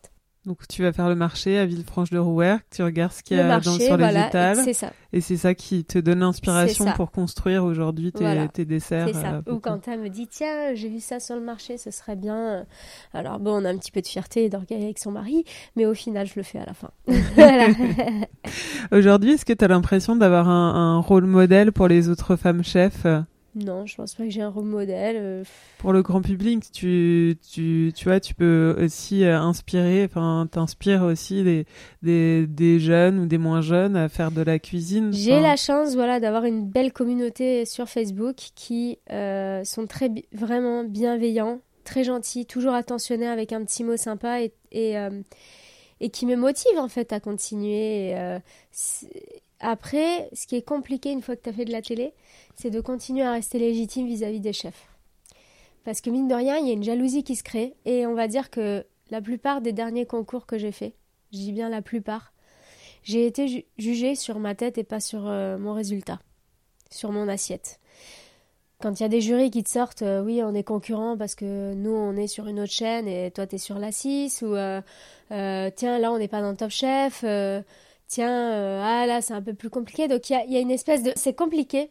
Speaker 3: Donc tu vas faire le marché à Villefranche-de-Rouergue, tu regardes ce qu'il y a
Speaker 5: marché,
Speaker 3: dans, sur
Speaker 5: voilà,
Speaker 3: les étals.
Speaker 5: C'est ça.
Speaker 3: Et c'est ça qui te donne l'inspiration pour construire aujourd'hui tes,
Speaker 5: voilà.
Speaker 3: tes desserts.
Speaker 5: C'est ça.
Speaker 3: Euh,
Speaker 5: Ou quand elle me dit, tiens, j'ai vu ça sur le marché, ce serait bien. Alors bon, on a un petit peu de fierté et d'orgueil avec son mari, mais au final, je le fais à la fin. Voilà.
Speaker 3: Aujourd'hui, est-ce que tu as l'impression d'avoir un, un rôle modèle pour les autres femmes chefs ?
Speaker 5: Non, je pense pas que j'ai un rôle modèle. Euh...
Speaker 3: Pour le grand public, tu, tu, tu vois, tu peux aussi euh, inspirer, enfin, t'inspires aussi des, des, des jeunes ou des moins jeunes à faire de la cuisine.
Speaker 5: J'ai la chance, voilà, d'avoir une belle communauté sur Facebook qui euh, sont très, vraiment bienveillants, très gentils, toujours attentionnés avec un petit mot sympa et, et, euh, et qui me motivent en fait à continuer. Et, euh, Après, ce qui est compliqué une fois que tu as fait de la télé, c'est de continuer à rester légitime vis-à-vis des chefs. Parce que mine de rien, il y a une jalousie qui se crée. Et on va dire que la plupart des derniers concours que j'ai faits, je dis bien la plupart, j'ai été ju- jugée sur ma tête et pas sur euh, mon résultat, sur mon assiette. Quand il y a des jurys qui te sortent, euh, oui, on est concurrents parce que nous, on est sur une autre chaîne et toi, tu es sur la six, ou euh, euh, tiens, là, on n'est pas dans Top Chef, euh, tiens, euh, ah là, c'est un peu plus compliqué. Donc, il y a, y a une espèce de... C'est compliqué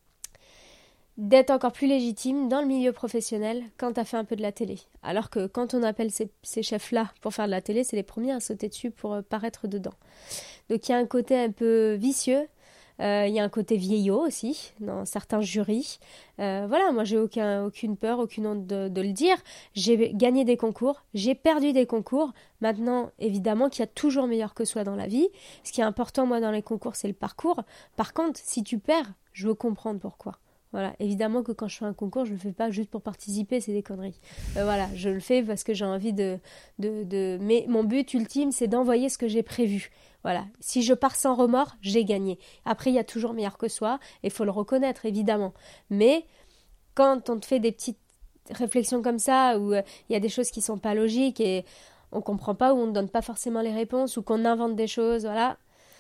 Speaker 5: d'être encore plus légitime dans le milieu professionnel quand tu as fait un peu de la télé. Alors que quand on appelle ces, ces chefs-là pour faire de la télé, c'est les premiers à sauter dessus pour euh, paraître dedans. Donc, il y a un côté un peu vicieux. Il euh, y a un côté vieillot aussi, dans certains jurys. Euh, voilà, moi, j'ai aucun, aucune peur, aucune honte de, de le dire. J'ai gagné des concours, j'ai perdu des concours. Maintenant, évidemment qu'il y a toujours meilleur que soi dans la vie. Ce qui est important, moi, dans les concours, c'est le parcours. Par contre, si tu perds, je veux comprendre pourquoi. Voilà, évidemment que quand je fais un concours, je le fais pas juste pour participer, c'est des conneries. Euh, voilà, je le fais parce que j'ai envie de, de, de... Mais mon but ultime, c'est d'envoyer ce que j'ai prévu. Voilà, si je pars sans remords, j'ai gagné. Après, il y a toujours meilleur que soi, et il faut le reconnaître, évidemment. Mais quand on te fait des petites réflexions comme ça, où il euh, y a des choses qui sont pas logiques, et on comprend pas, ou on ne donne pas forcément les réponses, ou qu'on invente des choses, voilà,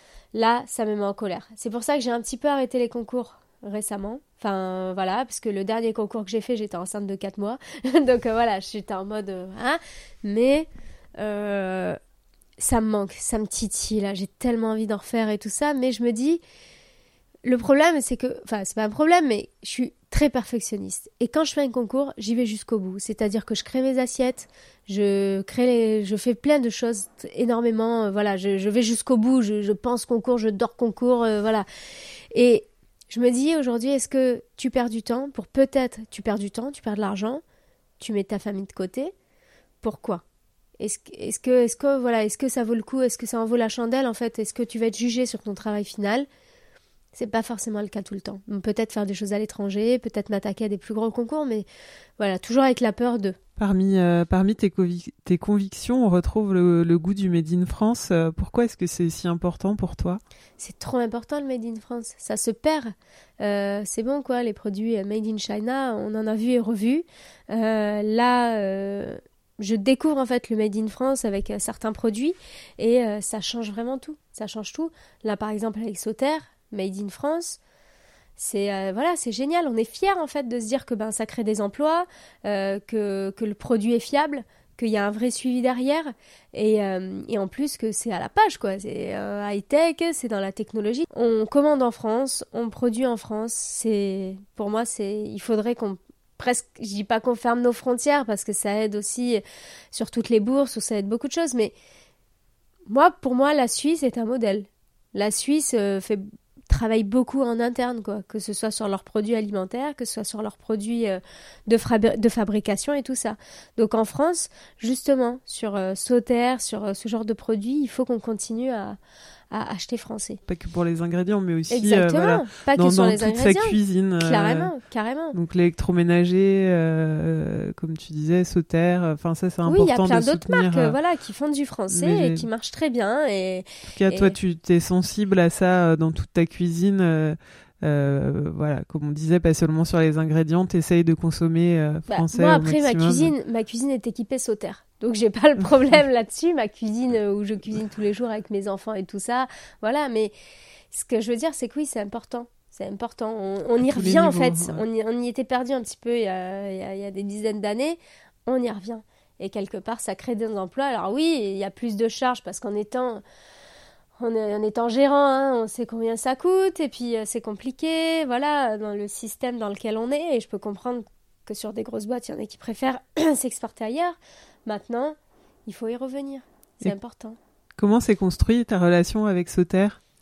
Speaker 5: là, ça me met en colère. C'est pour ça que j'ai un petit peu arrêté les concours récemment. Enfin, voilà, parce que le dernier concours que j'ai fait, j'étais enceinte de quatre mois. Donc, euh, voilà, j'étais en mode... Euh, hein, mais... Euh, ça me manque, ça me titille, là, j'ai tellement envie d'en refaire et tout ça, mais je me dis, le problème, c'est que, enfin, c'est pas un problème, mais je suis très perfectionniste, et quand je fais un concours, j'y vais jusqu'au bout, c'est-à-dire que je crée mes assiettes, je crée les, je fais plein de choses, énormément, euh, voilà, je, je vais jusqu'au bout, je, je pense concours, je dors concours, euh, voilà, et je me dis, aujourd'hui, est-ce que tu perds du temps, pour peut-être, tu perds du temps, tu perds de l'argent, tu mets ta famille de côté, pourquoi ? Est-ce que, est-ce que, est-ce que, voilà, est-ce que ça vaut le coup? Est-ce que ça en vaut la chandelle, en fait? Est-ce que tu vas être jugé sur ton travail final? C'est pas forcément le cas tout le temps. Peut-être faire des choses à l'étranger, peut-être m'attaquer à des plus gros concours, mais voilà, toujours avec la peur de.
Speaker 3: Parmi, euh, parmi tes, convic- tes convictions, on retrouve le, le goût du Made in France. Euh, pourquoi est-ce que c'est si important pour toi?
Speaker 5: C'est trop important, le Made in France. Ça se perd. Euh, c'est bon, quoi, les produits Made in China, on en a vu et revu. Euh, là... Euh... Je découvre en fait le Made in France avec euh, certains produits et euh, ça change vraiment tout. Ça change tout. Là par exemple avec Sauter, Made in France, c'est euh, voilà, c'est génial. On est fiers en fait de se dire que ben ça crée des emplois, euh, que que le produit est fiable, qu'il y a un vrai suivi derrière et euh, et en plus que c'est à la page quoi. C'est euh, high tech, c'est dans la technologie. On commande en France, on produit en France. C'est pour moi c'est il faudrait qu'on presque, je dis pas qu'on ferme nos frontières parce que ça aide aussi sur toutes les bourses ou ça aide beaucoup de choses, mais moi, pour moi, la Suisse est un modèle. La Suisse euh, fait travaille beaucoup en interne, quoi, que ce soit sur leurs produits alimentaires, que ce soit sur leurs produits euh, de, fra- de fabrication et tout ça. Donc en France, justement, sur euh, Sauter, sur euh, ce genre de produits, il faut qu'on continue à à acheter français.
Speaker 3: Pas que pour les ingrédients, mais aussi
Speaker 5: Exactement,
Speaker 3: euh, voilà,
Speaker 5: pas que
Speaker 3: dans,
Speaker 5: sur
Speaker 3: dans
Speaker 5: les
Speaker 3: toute
Speaker 5: ingrédients.
Speaker 3: sa cuisine.
Speaker 5: Carrément,
Speaker 3: euh,
Speaker 5: carrément.
Speaker 3: Donc l'électroménager, euh, comme tu disais, Sauter, enfin ça c'est important
Speaker 5: de soutenir. Oui, il y a plein d'autres
Speaker 3: soutenir,
Speaker 5: marques
Speaker 3: euh,
Speaker 5: voilà, qui font du français
Speaker 3: mais...
Speaker 5: et qui marchent très bien. Et,
Speaker 3: en tout cas,
Speaker 5: et...
Speaker 3: toi, tu es sensible à ça euh, dans toute ta cuisine. Euh, euh, voilà, comme on disait, pas seulement sur les ingrédients, tu essayes de consommer euh, français.
Speaker 5: Bah, moi, après,
Speaker 3: au
Speaker 5: ma cuisine, ma cuisine est équipée Sauter. Donc, j'ai pas le problème là-dessus. Ma cuisine, euh, où je cuisine tous les jours avec mes enfants et tout ça. Voilà, mais ce que je veux dire, c'est que oui, c'est important. C'est important. On, on y revient, en fait. Ouais. On, y, on y était perdu un petit peu il y a, il y a, il y a des dizaines d'années. On y revient. Et quelque part, ça crée des emplois. Alors oui, il y a plus de charges parce qu'en étant, en, en étant gérant, hein, on sait combien ça coûte. Et puis, euh, c'est compliqué, voilà, dans le système dans lequel on est. Et je peux comprendre que sur des grosses boîtes, il y en a qui préfèrent s'exporter ailleurs. Maintenant, il faut y revenir. C'est et important.
Speaker 3: Comment s'est construite ta relation avec Sauter ?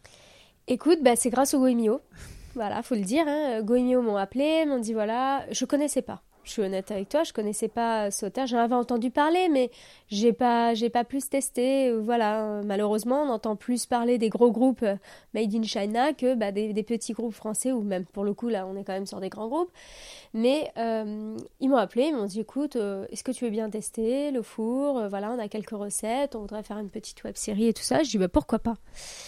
Speaker 5: Écoute, bah, c'est grâce au Goemio. Voilà, faut le dire. Hein. Goemio m'ont appelé, m'ont dit voilà, je connaissais pas. Je suis honnête avec toi, je connaissais pas Sauter. J'en avais entendu parler, mais j'ai pas, j'ai pas plus testé. Voilà, malheureusement, on entend plus parler des gros groupes made in China que bah, des, des petits groupes français, ou même pour le coup, là, on est quand même sur des grands groupes. Mais euh, ils m'ont appelé, ils m'ont dit écoute, euh, est-ce que tu veux bien tester le four ? euh, Voilà, on a quelques recettes, on voudrait faire une petite web série et tout ça. Je dis bah, pourquoi pas ?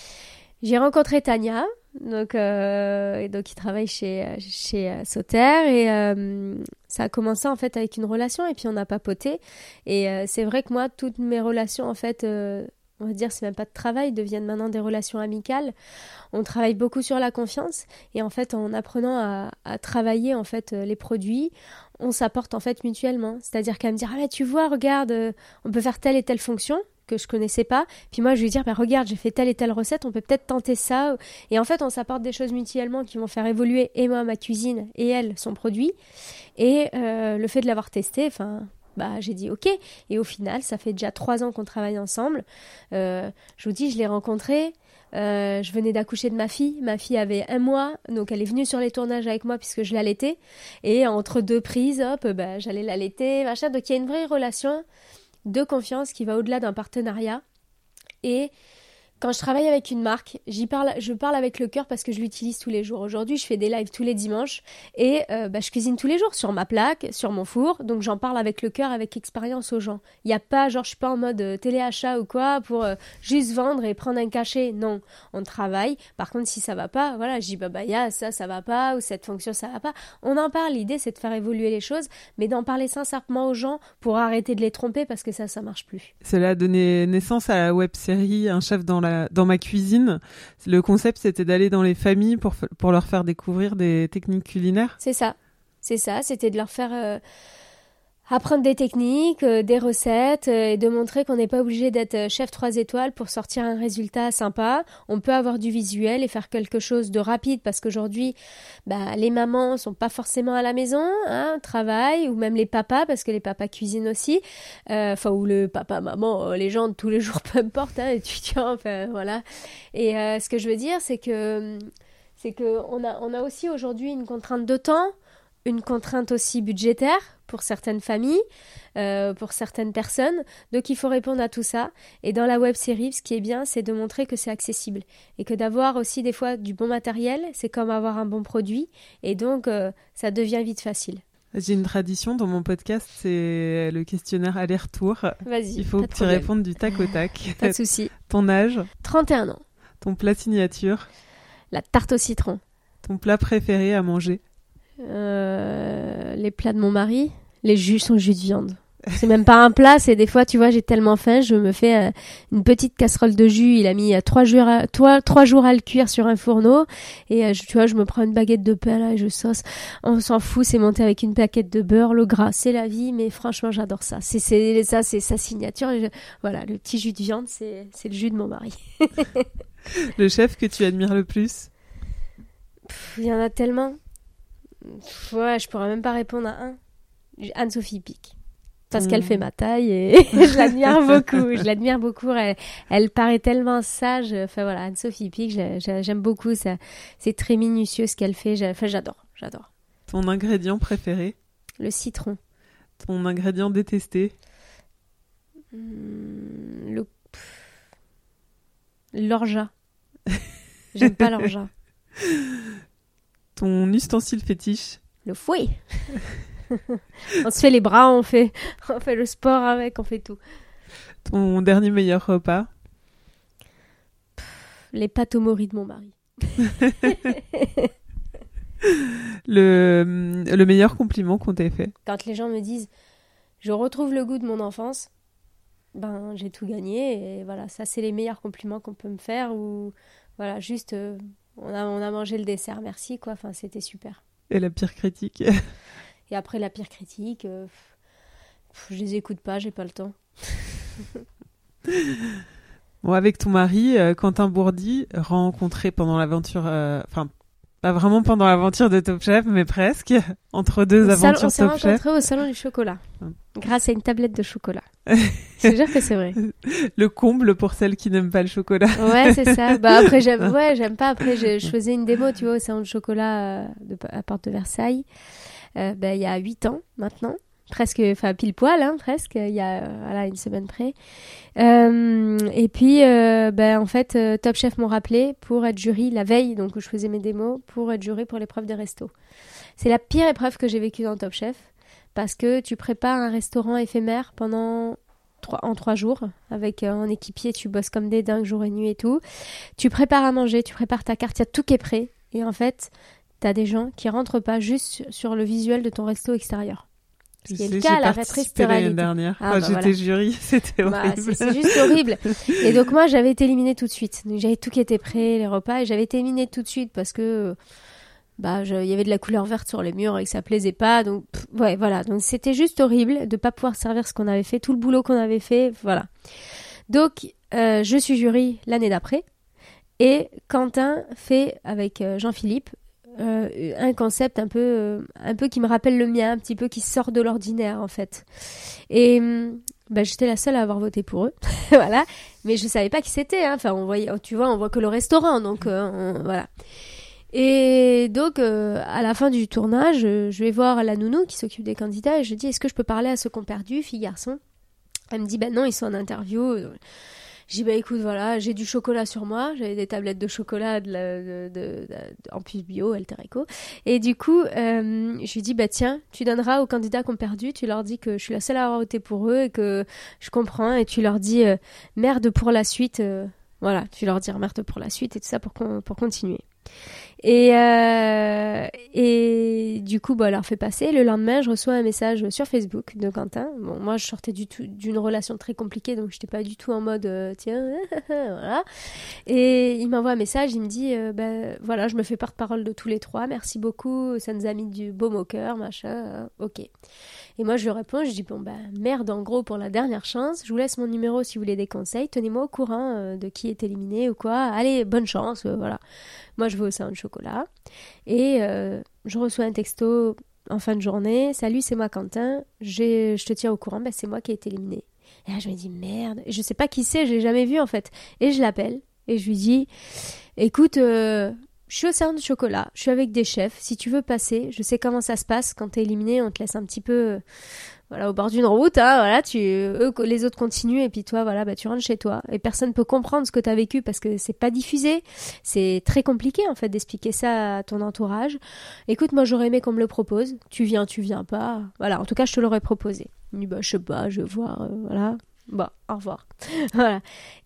Speaker 5: J'ai rencontré Tania, donc, euh, et donc qui travaille chez, chez euh, Sauter, et euh, ça a commencé en fait avec une relation, et puis on a papoté. Et euh, c'est vrai que moi, toutes mes relations, en fait, euh, on va dire, c'est même pas de travail, deviennent maintenant des relations amicales. On travaille beaucoup sur la confiance, et en fait, en apprenant à, à travailler en fait les produits, on s'apporte en fait mutuellement. C'est-à-dire qu'elle me dit ah mais tu vois, regarde, euh, on peut faire telle et telle fonction que je connaissais pas, puis moi je lui dis bah regarde, j'ai fait telle et telle recette, on peut peut-être tenter ça, et en fait on s'apporte des choses mutuellement qui vont faire évoluer et moi ma cuisine et elle son produit, et euh, le fait de l'avoir testé, enfin bah j'ai dit ok, et au final ça fait déjà trois ans qu'on travaille ensemble. Euh, je vous dis, je l'ai rencontrée, euh, je venais d'accoucher de ma fille, ma fille avait un mois, donc elle est venue sur les tournages avec moi puisque je l'allaitais, et entre deux prises, hop, bah j'allais l'allaiter, machin, donc il y a une vraie relation de confiance qui va au-delà d'un partenariat. Et quand je travaille avec une marque, j'y parle, je parle avec le cœur parce que je l'utilise tous les jours. Aujourd'hui, je fais des lives tous les dimanches et euh, bah, je cuisine tous les jours sur ma plaque, sur mon four. Donc, j'en parle avec le cœur, avec expérience aux gens. Il n'y a pas, genre, je suis pas en mode euh, téléachat ou quoi pour euh, juste vendre et prendre un cachet. Non, on travaille. Par contre, si ça va pas, voilà, je dis bah bah y a ça, ça va pas, ou cette fonction ça va pas. On en parle. L'idée, c'est de faire évoluer les choses, mais d'en parler sincèrement aux gens pour arrêter de les tromper parce que ça, ça marche plus.
Speaker 3: Cela a donné naissance à la web-série Un chef dans la dans ma cuisine. Le concept, c'était d'aller dans les familles pour, pour leur faire découvrir des techniques culinaires.
Speaker 5: C'est ça, c'est ça, c'était de leur faire euh, apprendre des techniques, euh, des recettes, euh, et de montrer qu'on n'est pas obligé d'être chef trois étoiles pour sortir un résultat sympa. On peut avoir du visuel et faire quelque chose de rapide parce qu'aujourd'hui, bah, les mamans sont pas forcément à la maison, hein, travaillent, ou même les papas, parce que les papas cuisinent aussi. Enfin, euh, ou le papa, maman, les gens de tous les jours, peu importe, hein, étudiants, enfin voilà. Et euh, ce que je veux dire, c'est que c'est que on a on a aussi aujourd'hui une contrainte de temps, une contrainte aussi budgétaire pour certaines familles, euh, pour certaines personnes. Donc, il faut répondre à tout ça. Et dans la web-série, ce qui est bien, c'est de montrer que c'est accessible. Et que d'avoir aussi des fois du bon matériel, c'est comme avoir un bon produit. Et donc, euh, ça devient vite facile.
Speaker 3: J'ai une tradition dans mon podcast, c'est le questionnaire aller-retour.
Speaker 5: Vas-y.
Speaker 3: Il faut que tu répondes du tac au tac.
Speaker 5: Pas de souci.
Speaker 3: Ton âge ?
Speaker 5: trente et un ans.
Speaker 3: Ton plat signature ?
Speaker 5: La tarte au citron.
Speaker 3: Ton plat préféré à manger ?
Speaker 5: Euh, les plats de mon mari, les jus sont jus de viande. C'est même pas un plat, c'est des fois, tu vois, j'ai tellement faim, je me fais euh, une petite casserole de jus. Il a mis euh, trois, jours à, trois, trois jours à le cuire sur un fourneau. Et euh, je, tu vois, je me prends une baguette de pain là, et je sauce. On s'en fout, c'est monté avec une plaquette de beurre. Le gras, c'est la vie, mais franchement, j'adore ça. C'est, c'est, ça, c'est sa signature. Je, voilà, le petit jus de viande, c'est, c'est le jus de mon mari.
Speaker 3: Le chef que tu admires le plus ?
Speaker 5: Il y en a tellement. Ouais, je pourrais même pas répondre à un. Anne-Sophie Pic. Parce mmh. qu'elle fait ma taille et je l'admire beaucoup. Je l'admire beaucoup. Elle, elle paraît tellement sage. Enfin voilà, Anne-Sophie Pic, j'aime beaucoup ça. C'est très minutieux ce qu'elle fait. Enfin, j'adore, j'adore.
Speaker 3: Ton ingrédient préféré ?
Speaker 5: Le citron.
Speaker 3: Ton ingrédient détesté ?
Speaker 5: mmh, Le... L'orgeat. J'aime pas l'orgeat.
Speaker 3: Ton ustensile fétiche ?
Speaker 5: Le fouet. On se fait les bras, on fait, on fait le sport avec, on fait tout.
Speaker 3: Ton dernier meilleur repas ?
Speaker 5: Pff, les pâtes au mori de mon mari.
Speaker 3: le, le meilleur compliment qu'on t'ait fait ?
Speaker 5: Quand les gens me disent « je retrouve le goût de mon enfance », ben j'ai tout gagné. Et voilà, ça c'est les meilleurs compliments qu'on peut me faire. Ou voilà, juste... Euh, On a, on a mangé le dessert, merci, quoi. Enfin, c'était super.
Speaker 3: Et la pire critique ?
Speaker 5: Et après, la pire critique, euh, je les écoute pas, j'ai pas le temps.
Speaker 3: Bon, avec ton mari, euh, Quentin Bourdi, rencontré pendant l'aventure, enfin, euh, pas vraiment pendant l'aventure de Top Chef, mais presque, entre deux
Speaker 5: Au
Speaker 3: aventures
Speaker 5: salon,
Speaker 3: Top Chef.
Speaker 5: On s'est rencontrés au salon du chocolat,
Speaker 3: Hum.
Speaker 5: grâce à une tablette de chocolat. Je te jure que c'est vrai.
Speaker 3: Le comble pour celles qui n'aiment pas le chocolat.
Speaker 5: Ouais, c'est ça. Bah après, j'aime, ouais, j'aime pas. Après, je, je faisais une démo, tu vois, au salon du chocolat euh, de, à Porte de Versailles, euh, bah, il y a huit ans maintenant. Presque, enfin pile poil, hein, presque, il y a euh, voilà, une semaine près. Euh, et puis, euh, ben, en fait, euh, Top Chef m'ont rappelé pour être jury la veille, donc où je faisais mes démos, pour être jury pour l'épreuve des restos. C'est la pire épreuve que j'ai vécue dans Top Chef, parce que tu prépares un restaurant éphémère pendant trois, en trois jours, avec euh, un équipier, tu bosses comme des dingues jour et nuit et tout. Tu prépares à manger, tu prépares ta carte, il y a tout qui est prêt, et en fait, t'as des gens qui rentrent pas juste sur le visuel de ton resto extérieur. Ce qui est le cas à la rétrécité
Speaker 3: l'année dernière.
Speaker 5: Ah,
Speaker 3: Quand
Speaker 5: bah,
Speaker 3: j'étais
Speaker 5: voilà.
Speaker 3: jury, c'était
Speaker 5: Bah,
Speaker 3: horrible.
Speaker 5: c'est, c'est juste horrible. Et donc moi, j'avais été éliminée tout de suite. Donc, j'avais tout qui était prêt, les repas, et j'avais été éliminée tout de suite parce que bah, il y avait de la couleur verte sur les murs et que ça plaisait pas. Donc pff, ouais, voilà. Donc c'était juste horrible de pas pouvoir servir ce qu'on avait fait, tout le boulot qu'on avait fait, voilà. Donc euh, je suis jury l'année d'après, et Quentin fait avec euh, Jean-Philippe Euh, un concept un peu, euh, un peu qui me rappelle le mien, un petit peu qui sort de l'ordinaire en fait. Et bah, j'étais la seule à avoir voté pour eux, voilà. Mais je savais pas qui c'était. Hein. Enfin, on voyait, tu vois, on voit que le restaurant, donc euh, on, voilà. Et donc, euh, à la fin du tournage, euh, je vais voir la nounou qui s'occupe des candidats et je dis est-ce que je peux parler à ceux qui ont perdu, filles, garçons. Elle me dit ben non, ils sont en interview. J'ai dit, bah écoute, voilà, j'ai du chocolat sur moi, j'avais des tablettes de chocolat de la, de, de, de, en plus bio, Alter Eco. Et du coup, euh, je lui dis, bah tiens, tu donneras aux candidats qui ont perdu, tu leur dis que je suis la seule à avoir voté pour eux et que je comprends, et tu leur dis, euh, merde pour la suite, euh, voilà, tu leur dis merde pour la suite et tout ça pour, con- pour continuer. Et, euh, et du coup, bah, elle leur fait passer. Le lendemain, je reçois un message sur Facebook de Quentin. Bon, moi, je sortais du tout, d'une relation très compliquée, donc je n'étais pas du tout en mode euh, tiens, voilà. Et il m'envoie un message, il me dit euh, ben voilà, je me fais porte-parole de tous les trois, merci beaucoup, ça nous a mis du baume au cœur, machin, euh, ok. Et moi, je lui réponds, je dis bon ben merde, en gros, pour la dernière chance, je vous laisse mon numéro si vous voulez des conseils, tenez-moi au courant euh, de qui est éliminé ou quoi, allez, bonne chance, euh, voilà. Moi, je vais au salon de chocolat et euh, je reçois un texto en fin de journée. Salut, c'est moi Quentin. J'ai, je te tiens au courant. Ben, c'est moi qui ai été éliminée. Et là, je me dis merde. Et je sais pas qui c'est. Je l'ai jamais vu en fait. Et je l'appelle et je lui dis écoute, euh, je suis au salon de chocolat. Je suis avec des chefs. Si tu veux passer, je sais comment ça se passe quand t'es éliminé. On te laisse un petit peu. Euh, Voilà, au bord d'une route, hein, voilà, tu, eux, les autres continuent et puis toi, voilà, bah, tu rentres chez toi et personne peut comprendre ce que t'as vécu parce que c'est pas diffusé. C'est très compliqué, en fait, d'expliquer ça à ton entourage. Écoute, moi, j'aurais aimé qu'on me le propose. Tu viens, tu viens pas. Voilà, en tout cas, je te l'aurais proposé. Il me dit, bah, je sais pas, je vais voir, euh, voilà. Bah, au revoir. Voilà.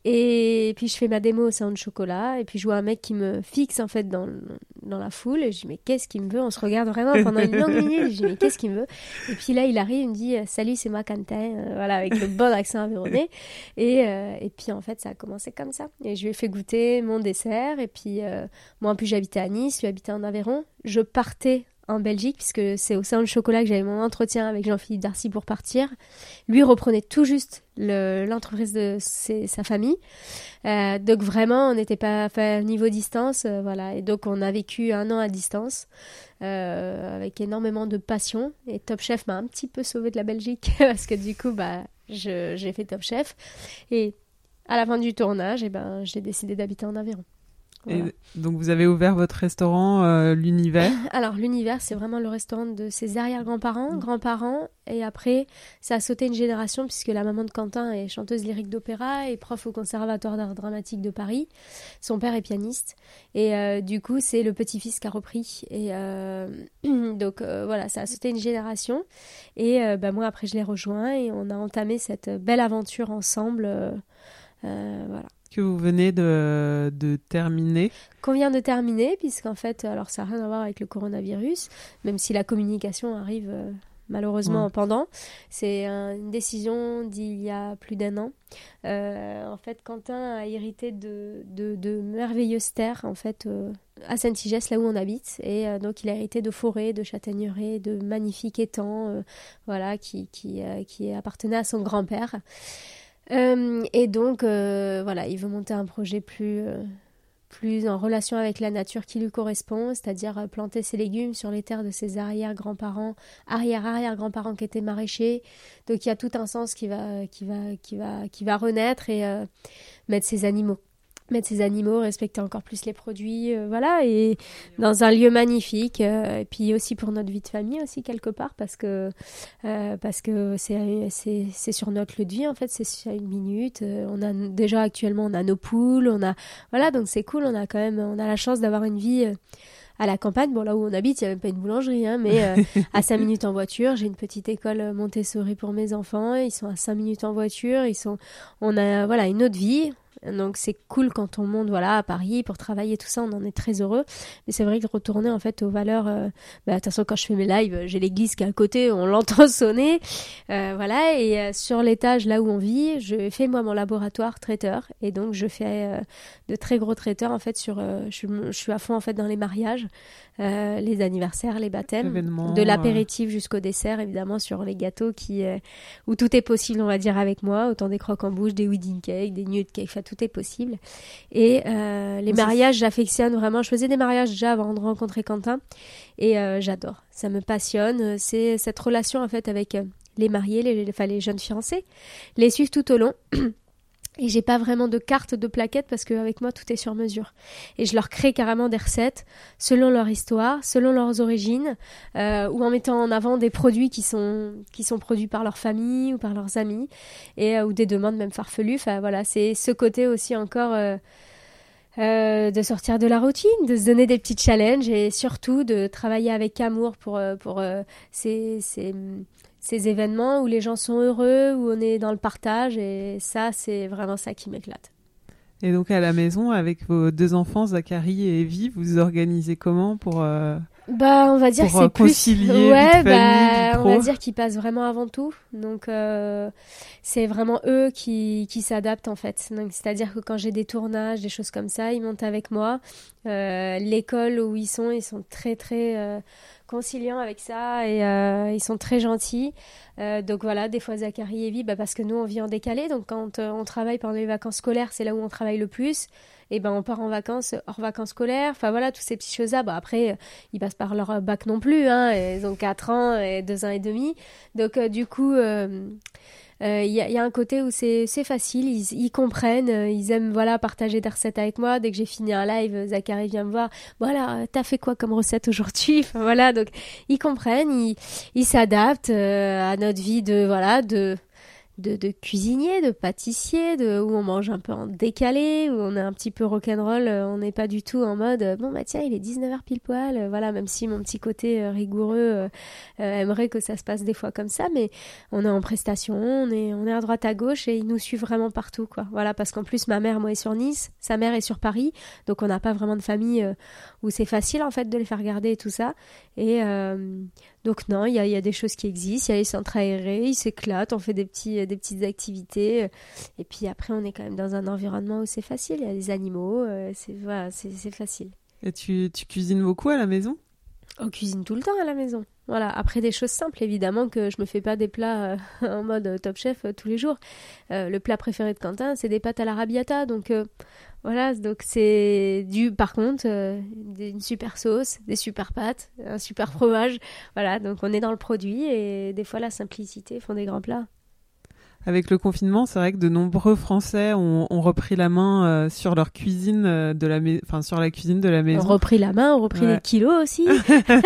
Speaker 5: Et puis je fais ma démo au salon de chocolat et puis je vois un mec qui me fixe en fait dans, dans la foule et je dis mais qu'est-ce qu'il me veut? On se regarde vraiment pendant une longue minute. Je dis mais qu'est-ce qu'il me veut? Et puis là il arrive, il me dit salut, c'est moi Quentin, euh, voilà, avec le bon accent aveyronais. Et, euh, et puis en fait ça a commencé comme ça. Et je lui ai fait goûter mon dessert et puis euh, moi en plus j'habitais à Nice, lui habitait en Aveyron. Je partais en Belgique, puisque c'est au salon de chocolat que j'avais mon entretien avec Jean-Philippe Darcy pour partir. Lui reprenait tout juste le, l'entreprise de ses, sa famille. Euh, donc vraiment, on n'était pas enfin, niveau distance, euh, voilà. Et donc on a vécu un an à distance, euh, avec énormément de passion. Et Top Chef m'a un petit peu sauvée de la Belgique, parce que du coup, bah, je, j'ai fait Top Chef. Et à la fin du tournage, eh ben, j'ai décidé d'habiter en Aveyron. Voilà.
Speaker 3: Et donc vous avez ouvert votre restaurant, euh, l'Univers.
Speaker 5: Alors l'Univers, c'est vraiment le restaurant de ses arrière-grands-parents, grands-parents, et après ça a sauté une génération puisque la maman de Quentin est chanteuse lyrique d'opéra et prof au Conservatoire d'art dramatique de Paris. Son père est pianiste et euh, du coup c'est le petit-fils qui a repris. Et euh, donc euh, voilà, ça a sauté une génération et euh, bah, moi après je l'ai rejoint et on a entamé cette belle aventure ensemble. Euh, euh, voilà.
Speaker 3: Que vous venez de, de terminer.
Speaker 5: Qu'on vient de terminer, puisqu'en fait, alors ça n'a rien à voir avec le coronavirus, même si la communication arrive euh, malheureusement
Speaker 3: ouais.
Speaker 5: pendant. C'est un, une décision d'il y a plus d'un an. Euh, en fait, Quentin a hérité de, de, de merveilleuses terres, en fait, euh, à Saint-Igès, là où on habite. Et euh, donc, il a hérité de forêts, de châtaigneraies, de magnifiques étangs, euh, voilà, qui, qui, euh, qui appartenaient à son grand-père. Euh, et donc, euh, voilà, il veut monter un projet plus... Euh, plus en relation avec la nature qui lui correspond, c'est-à-dire planter ses légumes sur les terres de ses arrière-grands-parents, arrière-arrière-grands-parents qui étaient maraîchers. Donc il y a tout un sens qui va, qui va, qui va, qui va renaître et euh, mettre ses animaux. mettre ses animaux, respecter encore plus les produits, euh, voilà, et dans un lieu magnifique, euh, et puis aussi pour notre vie de famille aussi quelque part, parce que euh, parce que c'est, c'est, c'est sur notre lieu de vie en fait, c'est sur une minute, euh, on a déjà actuellement on a nos poules, on a, voilà, donc c'est cool, on a quand même, on a la chance d'avoir une vie euh, à la campagne. Bon, là où on habite, il n'y a même pas une boulangerie, hein, mais euh, à cinq minutes en voiture, j'ai une petite école Montessori pour mes enfants, ils sont à cinq minutes en voiture, ils sont, on a, voilà, une autre vie. Donc c'est cool quand on monte voilà, à Paris pour travailler, tout ça, on en est très heureux. Mais c'est vrai que retourner en fait aux valeurs... Euh, bah, de toute façon, quand je fais mes lives, j'ai l'église qui est à côté, on l'entend sonner. Euh, voilà, et euh, sur l'étage là où on vit, je fais moi mon laboratoire traiteur. Et donc je fais euh, de très gros traiteurs en fait. Sur, euh, je, je suis à fond en fait dans les mariages, euh, les anniversaires, les baptêmes,
Speaker 3: Événements,
Speaker 5: de l'apéritif euh... jusqu'au dessert, évidemment, sur les gâteaux qui, euh, où tout est possible, on va dire, avec moi. Autant des croque-en-bouche, des wedding cakes, des nude cakes, enfin, tout est possible. Et euh, les mariages, j'affectionne vraiment. Je faisais des mariages déjà avant de rencontrer Quentin et euh, j'adore. Ça me passionne. C'est cette relation en fait avec euh, les mariés, les, enfin, les jeunes fiancés, les suivre tout au long. Et j'ai pas vraiment de carte de plaquettes parce qu'avec moi tout est sur mesure. Et je leur crée carrément des recettes selon leur histoire, selon leurs origines, euh, ou en mettant en avant des produits qui sont qui sont produits par leur famille ou par leurs amis, et euh, ou des demandes même farfelues. Enfin voilà, c'est ce côté aussi encore euh, euh, de sortir de la routine, de se donner des petits challenges et surtout de travailler avec amour pour euh, pour euh, ces ces ces événements où les gens sont heureux, où on est dans le partage, et ça, c'est vraiment ça qui m'éclate.
Speaker 3: Et donc à la maison, avec vos deux enfants, Zachary et Evie, vous organisez comment pour euh,
Speaker 5: bah, on va dire
Speaker 3: pour
Speaker 5: que c'est
Speaker 3: concilier
Speaker 5: plus...
Speaker 3: vie
Speaker 5: ouais,
Speaker 3: de famille,
Speaker 5: bah,
Speaker 3: vie pro.
Speaker 5: on va dire qu'ils passent vraiment avant tout. Donc euh, c'est vraiment eux qui qui s'adaptent en fait. Donc c'est-à-dire que quand j'ai des tournages, des choses comme ça, ils montent avec moi. Euh, l'école où ils sont, ils sont très très euh, conciliants avec ça et euh, ils sont très gentils. Euh, donc voilà, des fois Zachary et Evie, bah parce que nous on vit en décalé, donc quand euh, on travaille pendant les vacances scolaires, c'est là où on travaille le plus. Et ben on part en vacances hors vacances scolaires. Enfin voilà, toutes ces petites choses là. Bah après, euh, ils passent par leur bac non plus, hein. Ils ont quatre ans et deux ans et demi. Donc euh, du coup. Euh, Il euh, y, y a un côté où c'est, c'est facile, ils, ils comprennent, euh, ils aiment voilà, partager des recettes avec moi. Dès que j'ai fini un live, Zachary vient me voir. Voilà, t'as fait quoi comme recette aujourd'hui? Enfin, voilà, donc ils comprennent, ils, ils s'adaptent euh, à notre vie de voilà de De, de cuisinier, de pâtissier, de, où on mange un peu en décalé, où on est un petit peu rock'n'roll, euh, on n'est pas du tout en mode euh, bon bah tiens il est dix-neuf heures pile poil, euh, voilà, même si mon petit côté euh, rigoureux euh, euh, aimerait que ça se passe des fois comme ça, mais on est en prestation, on est, on est à droite à gauche et ils nous suivent vraiment partout quoi, voilà, parce qu'en plus ma mère moi est sur Nice, sa mère est sur Paris, donc on n'a pas vraiment de famille euh, où c'est facile en fait de les faire garder et tout ça, et euh, donc non, il y a, y a des choses qui existent, il y a les centres aérés, ils s'éclatent, on fait des, petits, des petites activités. Et puis après, on est quand même dans un environnement où c'est facile, il y a des animaux, euh, c'est, voilà, c'est, c'est facile.
Speaker 3: Et tu, tu cuisines beaucoup à la maison ?
Speaker 5: On cuisine tout le temps à la maison. Voilà. Après des choses simples, évidemment que je me fais pas des plats euh, en mode euh, Top Chef euh, tous les jours. Euh, le plat préféré de Quentin, c'est des pâtes à l'arrabbiata, donc euh, voilà. Donc c'est du, par contre, euh, une super sauce, des super pâtes, un super fromage. Voilà. Donc on est dans le produit et des fois la simplicité font des grands plats.
Speaker 3: Avec le confinement, c'est vrai que de nombreux Français ont, ont repris la main euh, sur leur cuisine euh, de la mais... enfin sur la cuisine de la maison.
Speaker 5: On repris la main, on repris ouais. les kilos aussi. On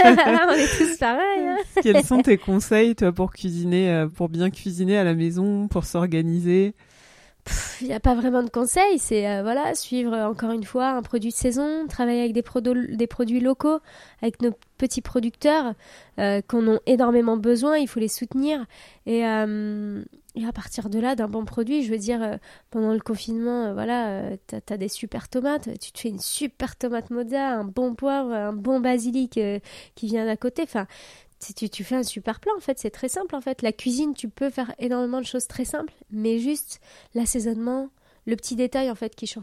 Speaker 5: est tous pareils. Hein.
Speaker 3: Quels sont tes conseils, toi, pour cuisiner, euh, pour bien cuisiner à la maison, pour s'organiser ?
Speaker 5: Il n'y a pas vraiment de conseils, c'est euh, voilà, suivre euh, encore une fois un produit de saison, travailler avec des, prodo- des produits locaux, avec nos petits producteurs euh, qu'on a énormément besoin, il faut les soutenir. Et, euh, et à partir de là, d'un bon produit, je veux dire, euh, pendant le confinement, euh, voilà, euh, t'as, t'as des super tomates, tu te fais une super tomate mozza, un bon poivre, un bon basilic euh, qui vient d'à côté, enfin... Tu, tu fais un super plat, en fait, c'est très simple, en fait. La cuisine, tu peux faire énormément de choses très simples, mais juste l'assaisonnement, le petit détail, en fait, qui change tout.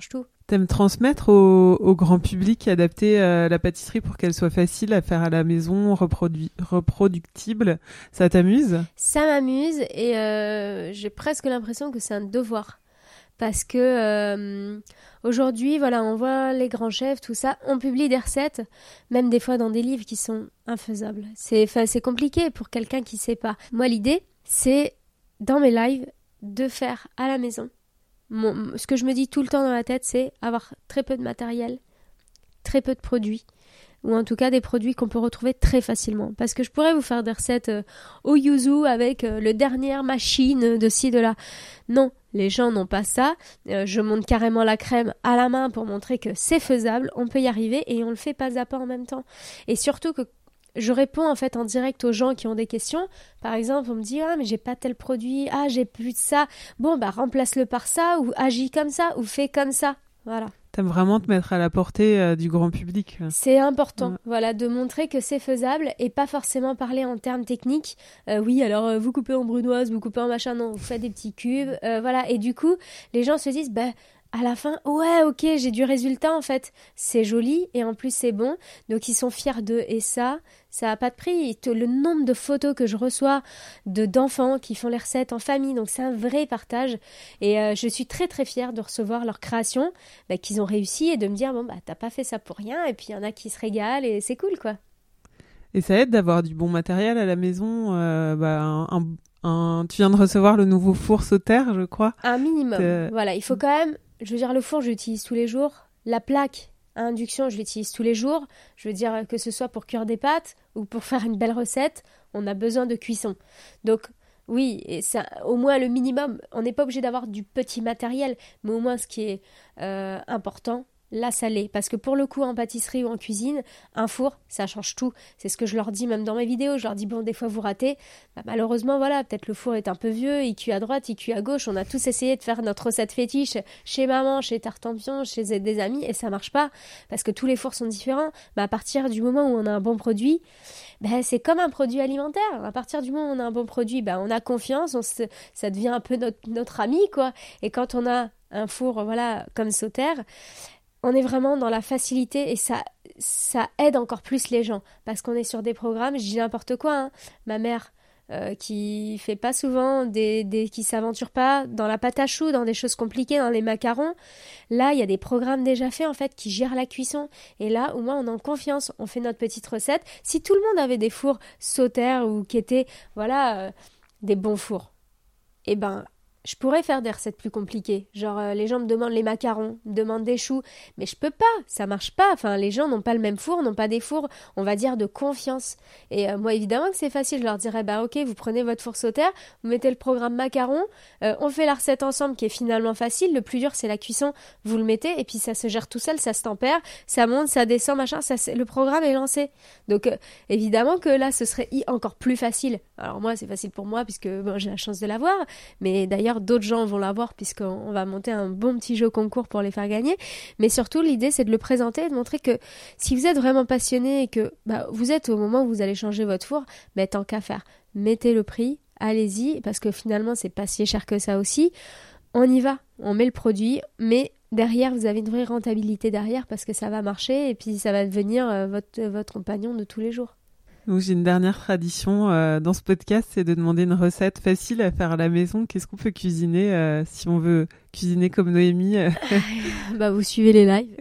Speaker 3: T'aimes transmettre au, au grand public, adapter euh, la pâtisserie pour qu'elle soit facile à faire à la maison, reprodu- reproductible. Ça t'amuse ?
Speaker 5: Ça m'amuse et euh, j'ai presque l'impression que c'est un devoir. Parce que euh, aujourd'hui, voilà, on voit les grands chefs, tout ça, on publie des recettes, même des fois dans des livres qui sont infaisables. C'est, c'est compliqué pour quelqu'un qui ne sait pas. Moi, l'idée, c'est, dans mes lives, de faire à la maison. Mon, ce que je me dis tout le temps dans la tête, c'est avoir très peu de matériel, très peu de produits, ou en tout cas des produits qu'on peut retrouver très facilement. Parce que je pourrais vous faire des recettes euh, au yuzu avec euh, le dernière machine de ci, de là. Non, les gens n'ont pas ça. Euh, je monte carrément la crème à la main pour montrer que c'est faisable, on peut y arriver et on le fait pas à pas en même temps. Et surtout que je réponds en fait en direct aux gens qui ont des questions. Par exemple, on me dit « Ah, mais j'ai pas tel produit. Ah, j'ai plus de ça. Bon, bah remplace-le par ça ou agis comme ça ou fais comme ça. » Voilà.
Speaker 3: T'aimes vraiment te mettre à la portée euh, du grand public.
Speaker 5: C'est important,
Speaker 3: ouais.
Speaker 5: voilà, de montrer que c'est faisable et pas forcément parler en termes techniques. Euh, oui, alors euh, vous coupez en brunoise, vous coupez en machin, non, vous faites des petits cubes, euh, voilà. Et du coup, les gens se disent, bah, à la fin, ouais, ok, j'ai du résultat en fait. C'est joli et en plus c'est bon. Donc ils sont fiers d'eux et ça, ça n'a pas de prix. Le nombre de photos que je reçois de, d'enfants qui font les recettes en famille, donc c'est un vrai partage. Et euh, je suis très très fière de recevoir leur création, bah, qu'ils ont réussi et de me dire, bon, bah t'as pas fait ça pour rien. Et puis il y en a qui se régalent et c'est cool quoi.
Speaker 3: Et ça aide d'avoir du bon matériel à la maison. Euh, bah, un, un, un... Tu viens de recevoir le nouveau four Sauterre, je crois.
Speaker 5: Un minimum.
Speaker 3: T'es...
Speaker 5: Voilà, il faut quand même... Je veux dire, le four, je l'utilise tous les jours. La plaque à induction, je l'utilise tous les jours. Je veux dire, que ce soit pour cuire des pâtes ou pour faire une belle recette, on a besoin de cuisson. Donc, oui, et ça, au moins le minimum. On n'est pas obligé d'avoir du petit matériel, mais au moins ce qui est euh, important, la salée. Parce que pour le coup, en pâtisserie ou en cuisine, un four, ça change tout. C'est ce que je leur dis même dans mes vidéos. Je leur dis, bon, des fois, vous ratez. Bah, malheureusement, voilà, peut-être le four est un peu vieux, il cuit à droite, il cuit à gauche. On a tous essayé de faire notre recette fétiche chez maman, chez Tartampion, chez des amis, et ça marche pas. Parce que tous les fours sont différents. Bah, à partir du moment où on a un bon produit, bah, c'est comme un produit alimentaire. À partir du moment où on a un bon produit, bah, on a confiance, on se... ça devient un peu notre, notre ami, quoi. Et quand on a un four, voilà, comme Sauterre, on est vraiment dans la facilité et ça, ça aide encore plus les gens parce qu'on est sur des programmes, je dis n'importe quoi, hein. Ma mère euh, qui fait pas souvent, des, des, qui s'aventure pas dans la pâte à choux, dans des choses compliquées, dans les macarons, là il y a des programmes déjà faits en fait qui gèrent la cuisson et là au moins on est en confiance, on fait notre petite recette. Si tout le monde avait des fours Sauterre ou qui étaient voilà euh, des bons fours, et eh ben je pourrais faire des recettes plus compliquées. Genre, euh, les gens me demandent les macarons, me demandent des choux. Mais je peux pas, ça marche pas. Enfin, les gens n'ont pas le même four, n'ont pas des fours, on va dire, de confiance. Et euh, moi, évidemment que c'est facile. Je leur dirais, bah ok, vous prenez votre four Sauterre, vous mettez le programme macaron, euh, on fait la recette ensemble qui est finalement facile. Le plus dur, c'est la cuisson. Vous le mettez et puis ça se gère tout seul, ça se tempère, ça monte, ça descend, machin. Ça, le programme est lancé. Donc, euh, évidemment que là, ce serait encore plus facile. Alors moi, c'est facile pour moi puisque bon, j'ai la chance de l'avoir. Mais d'ailleurs, d'autres gens vont l'avoir puisqu'on va monter un bon petit jeu concours pour les faire gagner. Mais surtout, l'idée, c'est de le présenter et de montrer que si vous êtes vraiment passionné et que bah, vous êtes au moment où vous allez changer votre four, bah, tant qu'à faire, mettez le prix, allez-y, parce que finalement, c'est pas si cher que ça aussi. On y va, on met le produit, mais derrière, vous avez une vraie rentabilité derrière parce que ça va marcher et puis ça va devenir euh, votre, votre compagnon de tous les jours.
Speaker 3: Donc, j'ai une dernière tradition euh, dans ce podcast, c'est de demander une recette facile à faire à la maison. Qu'est-ce qu'on peut cuisiner euh, si on veut cuisiner comme Noémie euh...
Speaker 5: Bah, vous suivez les lives.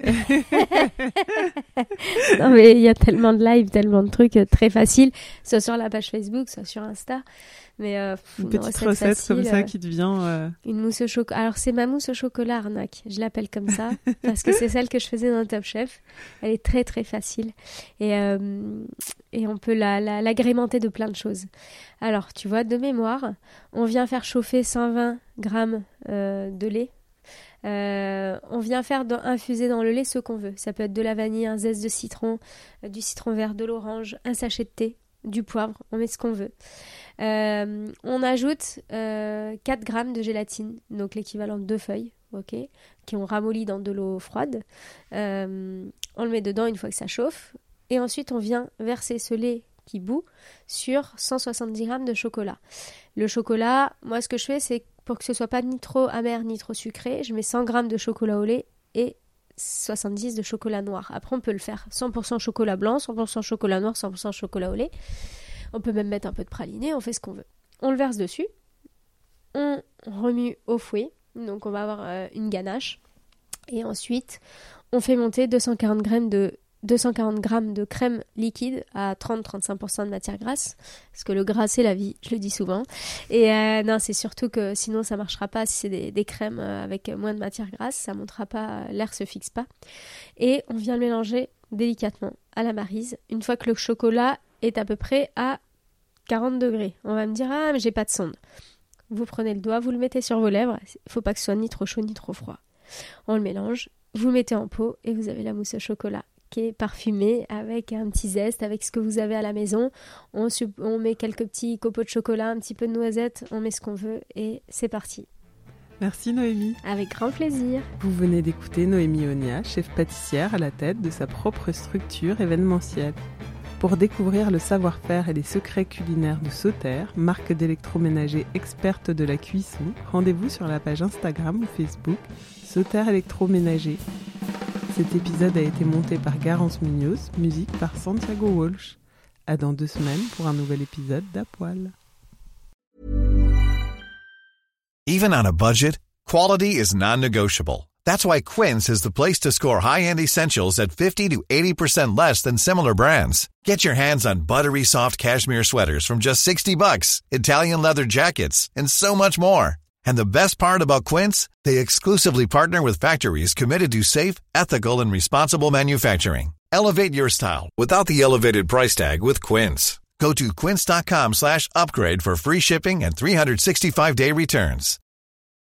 Speaker 5: Non, mais il y a tellement de lives, tellement de trucs euh, très faciles, soit sur la page Facebook, soit sur Insta. Mais euh,
Speaker 3: une, une petite recette, recette facile, comme ça euh, qui te vient. Euh...
Speaker 5: Une mousse au chocolat. Alors, c'est ma mousse au chocolat arnaque. Je l'appelle comme ça parce que c'est celle que je faisais dans Top Chef. Elle est très, très facile. Et, euh, et on peut la, la, l'agrémenter de plein de choses. Alors, tu vois, de mémoire, on vient faire chauffer cent vingt grammes euh, de lait. Euh, on vient faire dans, infuser dans le lait ce qu'on veut. Ça peut être de la vanille, un zeste de citron, euh, du citron vert, de l'orange, un sachet de thé, du poivre. On met ce qu'on veut. Euh, on ajoute euh, quatre grammes de gélatine, donc l'équivalent de deux feuilles, ok, qui ont ramolli dans de l'eau froide. Euh, on le met dedans une fois que ça chauffe. Et ensuite, on vient verser ce lait qui bout sur cent soixante-dix grammes de chocolat. Le chocolat, moi, ce que je fais, c'est pour que ce soit pas ni trop amer ni trop sucré, je mets cent grammes de chocolat au lait et soixante-dix de chocolat noir. Après, on peut le faire cent pour cent chocolat blanc, cent pour cent chocolat noir, cent pour cent chocolat au lait. On peut même mettre un peu de praliné, on fait ce qu'on veut. On le verse dessus, on remue au fouet, donc on va avoir euh, une ganache. Et ensuite, on fait monter deux cent quarante grammes de deux cent quarante grammes de crème liquide à trente à trente-cinq pour cent de matière grasse, parce que le gras c'est la vie, je le dis souvent. Et euh, non, c'est surtout que sinon ça marchera pas si c'est des, des crèmes avec moins de matière grasse, ça montera pas, l'air se fixe pas. Et on vient le mélanger délicatement à la maryse, une fois que le chocolat est à peu près à quarante degrés. On va me dire, ah mais j'ai pas de sonde. Vous prenez le doigt, vous le mettez sur vos lèvres, il faut pas que ce soit ni trop chaud ni trop froid. On le mélange, vous le mettez en pot et vous avez la mousse au chocolat qui est parfumée avec un petit zeste, avec ce que vous avez à la maison. On, on met quelques petits copeaux de chocolat, un petit peu de noisettes, on met ce qu'on veut et c'est parti.
Speaker 3: Merci Noémie.
Speaker 5: Avec grand plaisir.
Speaker 3: Vous venez d'écouter Noémie Onia, chef pâtissière à la tête de sa propre structure événementielle. Pour découvrir le savoir-faire et les secrets culinaires de Sauterre, marque d'électroménager experte de la cuisson, rendez-vous sur la page Instagram ou Facebook Sauterre électroménager. Cet épisode a été monté par Garance Munoz, musique par Santiago Walsh. À dans deux semaines pour un nouvel épisode d'À Poil.
Speaker 6: Even on a budget, quality is non-negotiable. That's why Quince is the place to score high-end essentials at fifty to eighty percent less than similar brands. Get your hands on buttery soft cashmere sweaters from just sixty bucks, Italian leather jackets, and so much more. And the best part about Quince, they exclusively partner with factories committed to safe, ethical, and responsible manufacturing. Elevate your style without the elevated price tag with Quince. Go to quince.com slash upgrade for free shipping and three sixty-five day returns.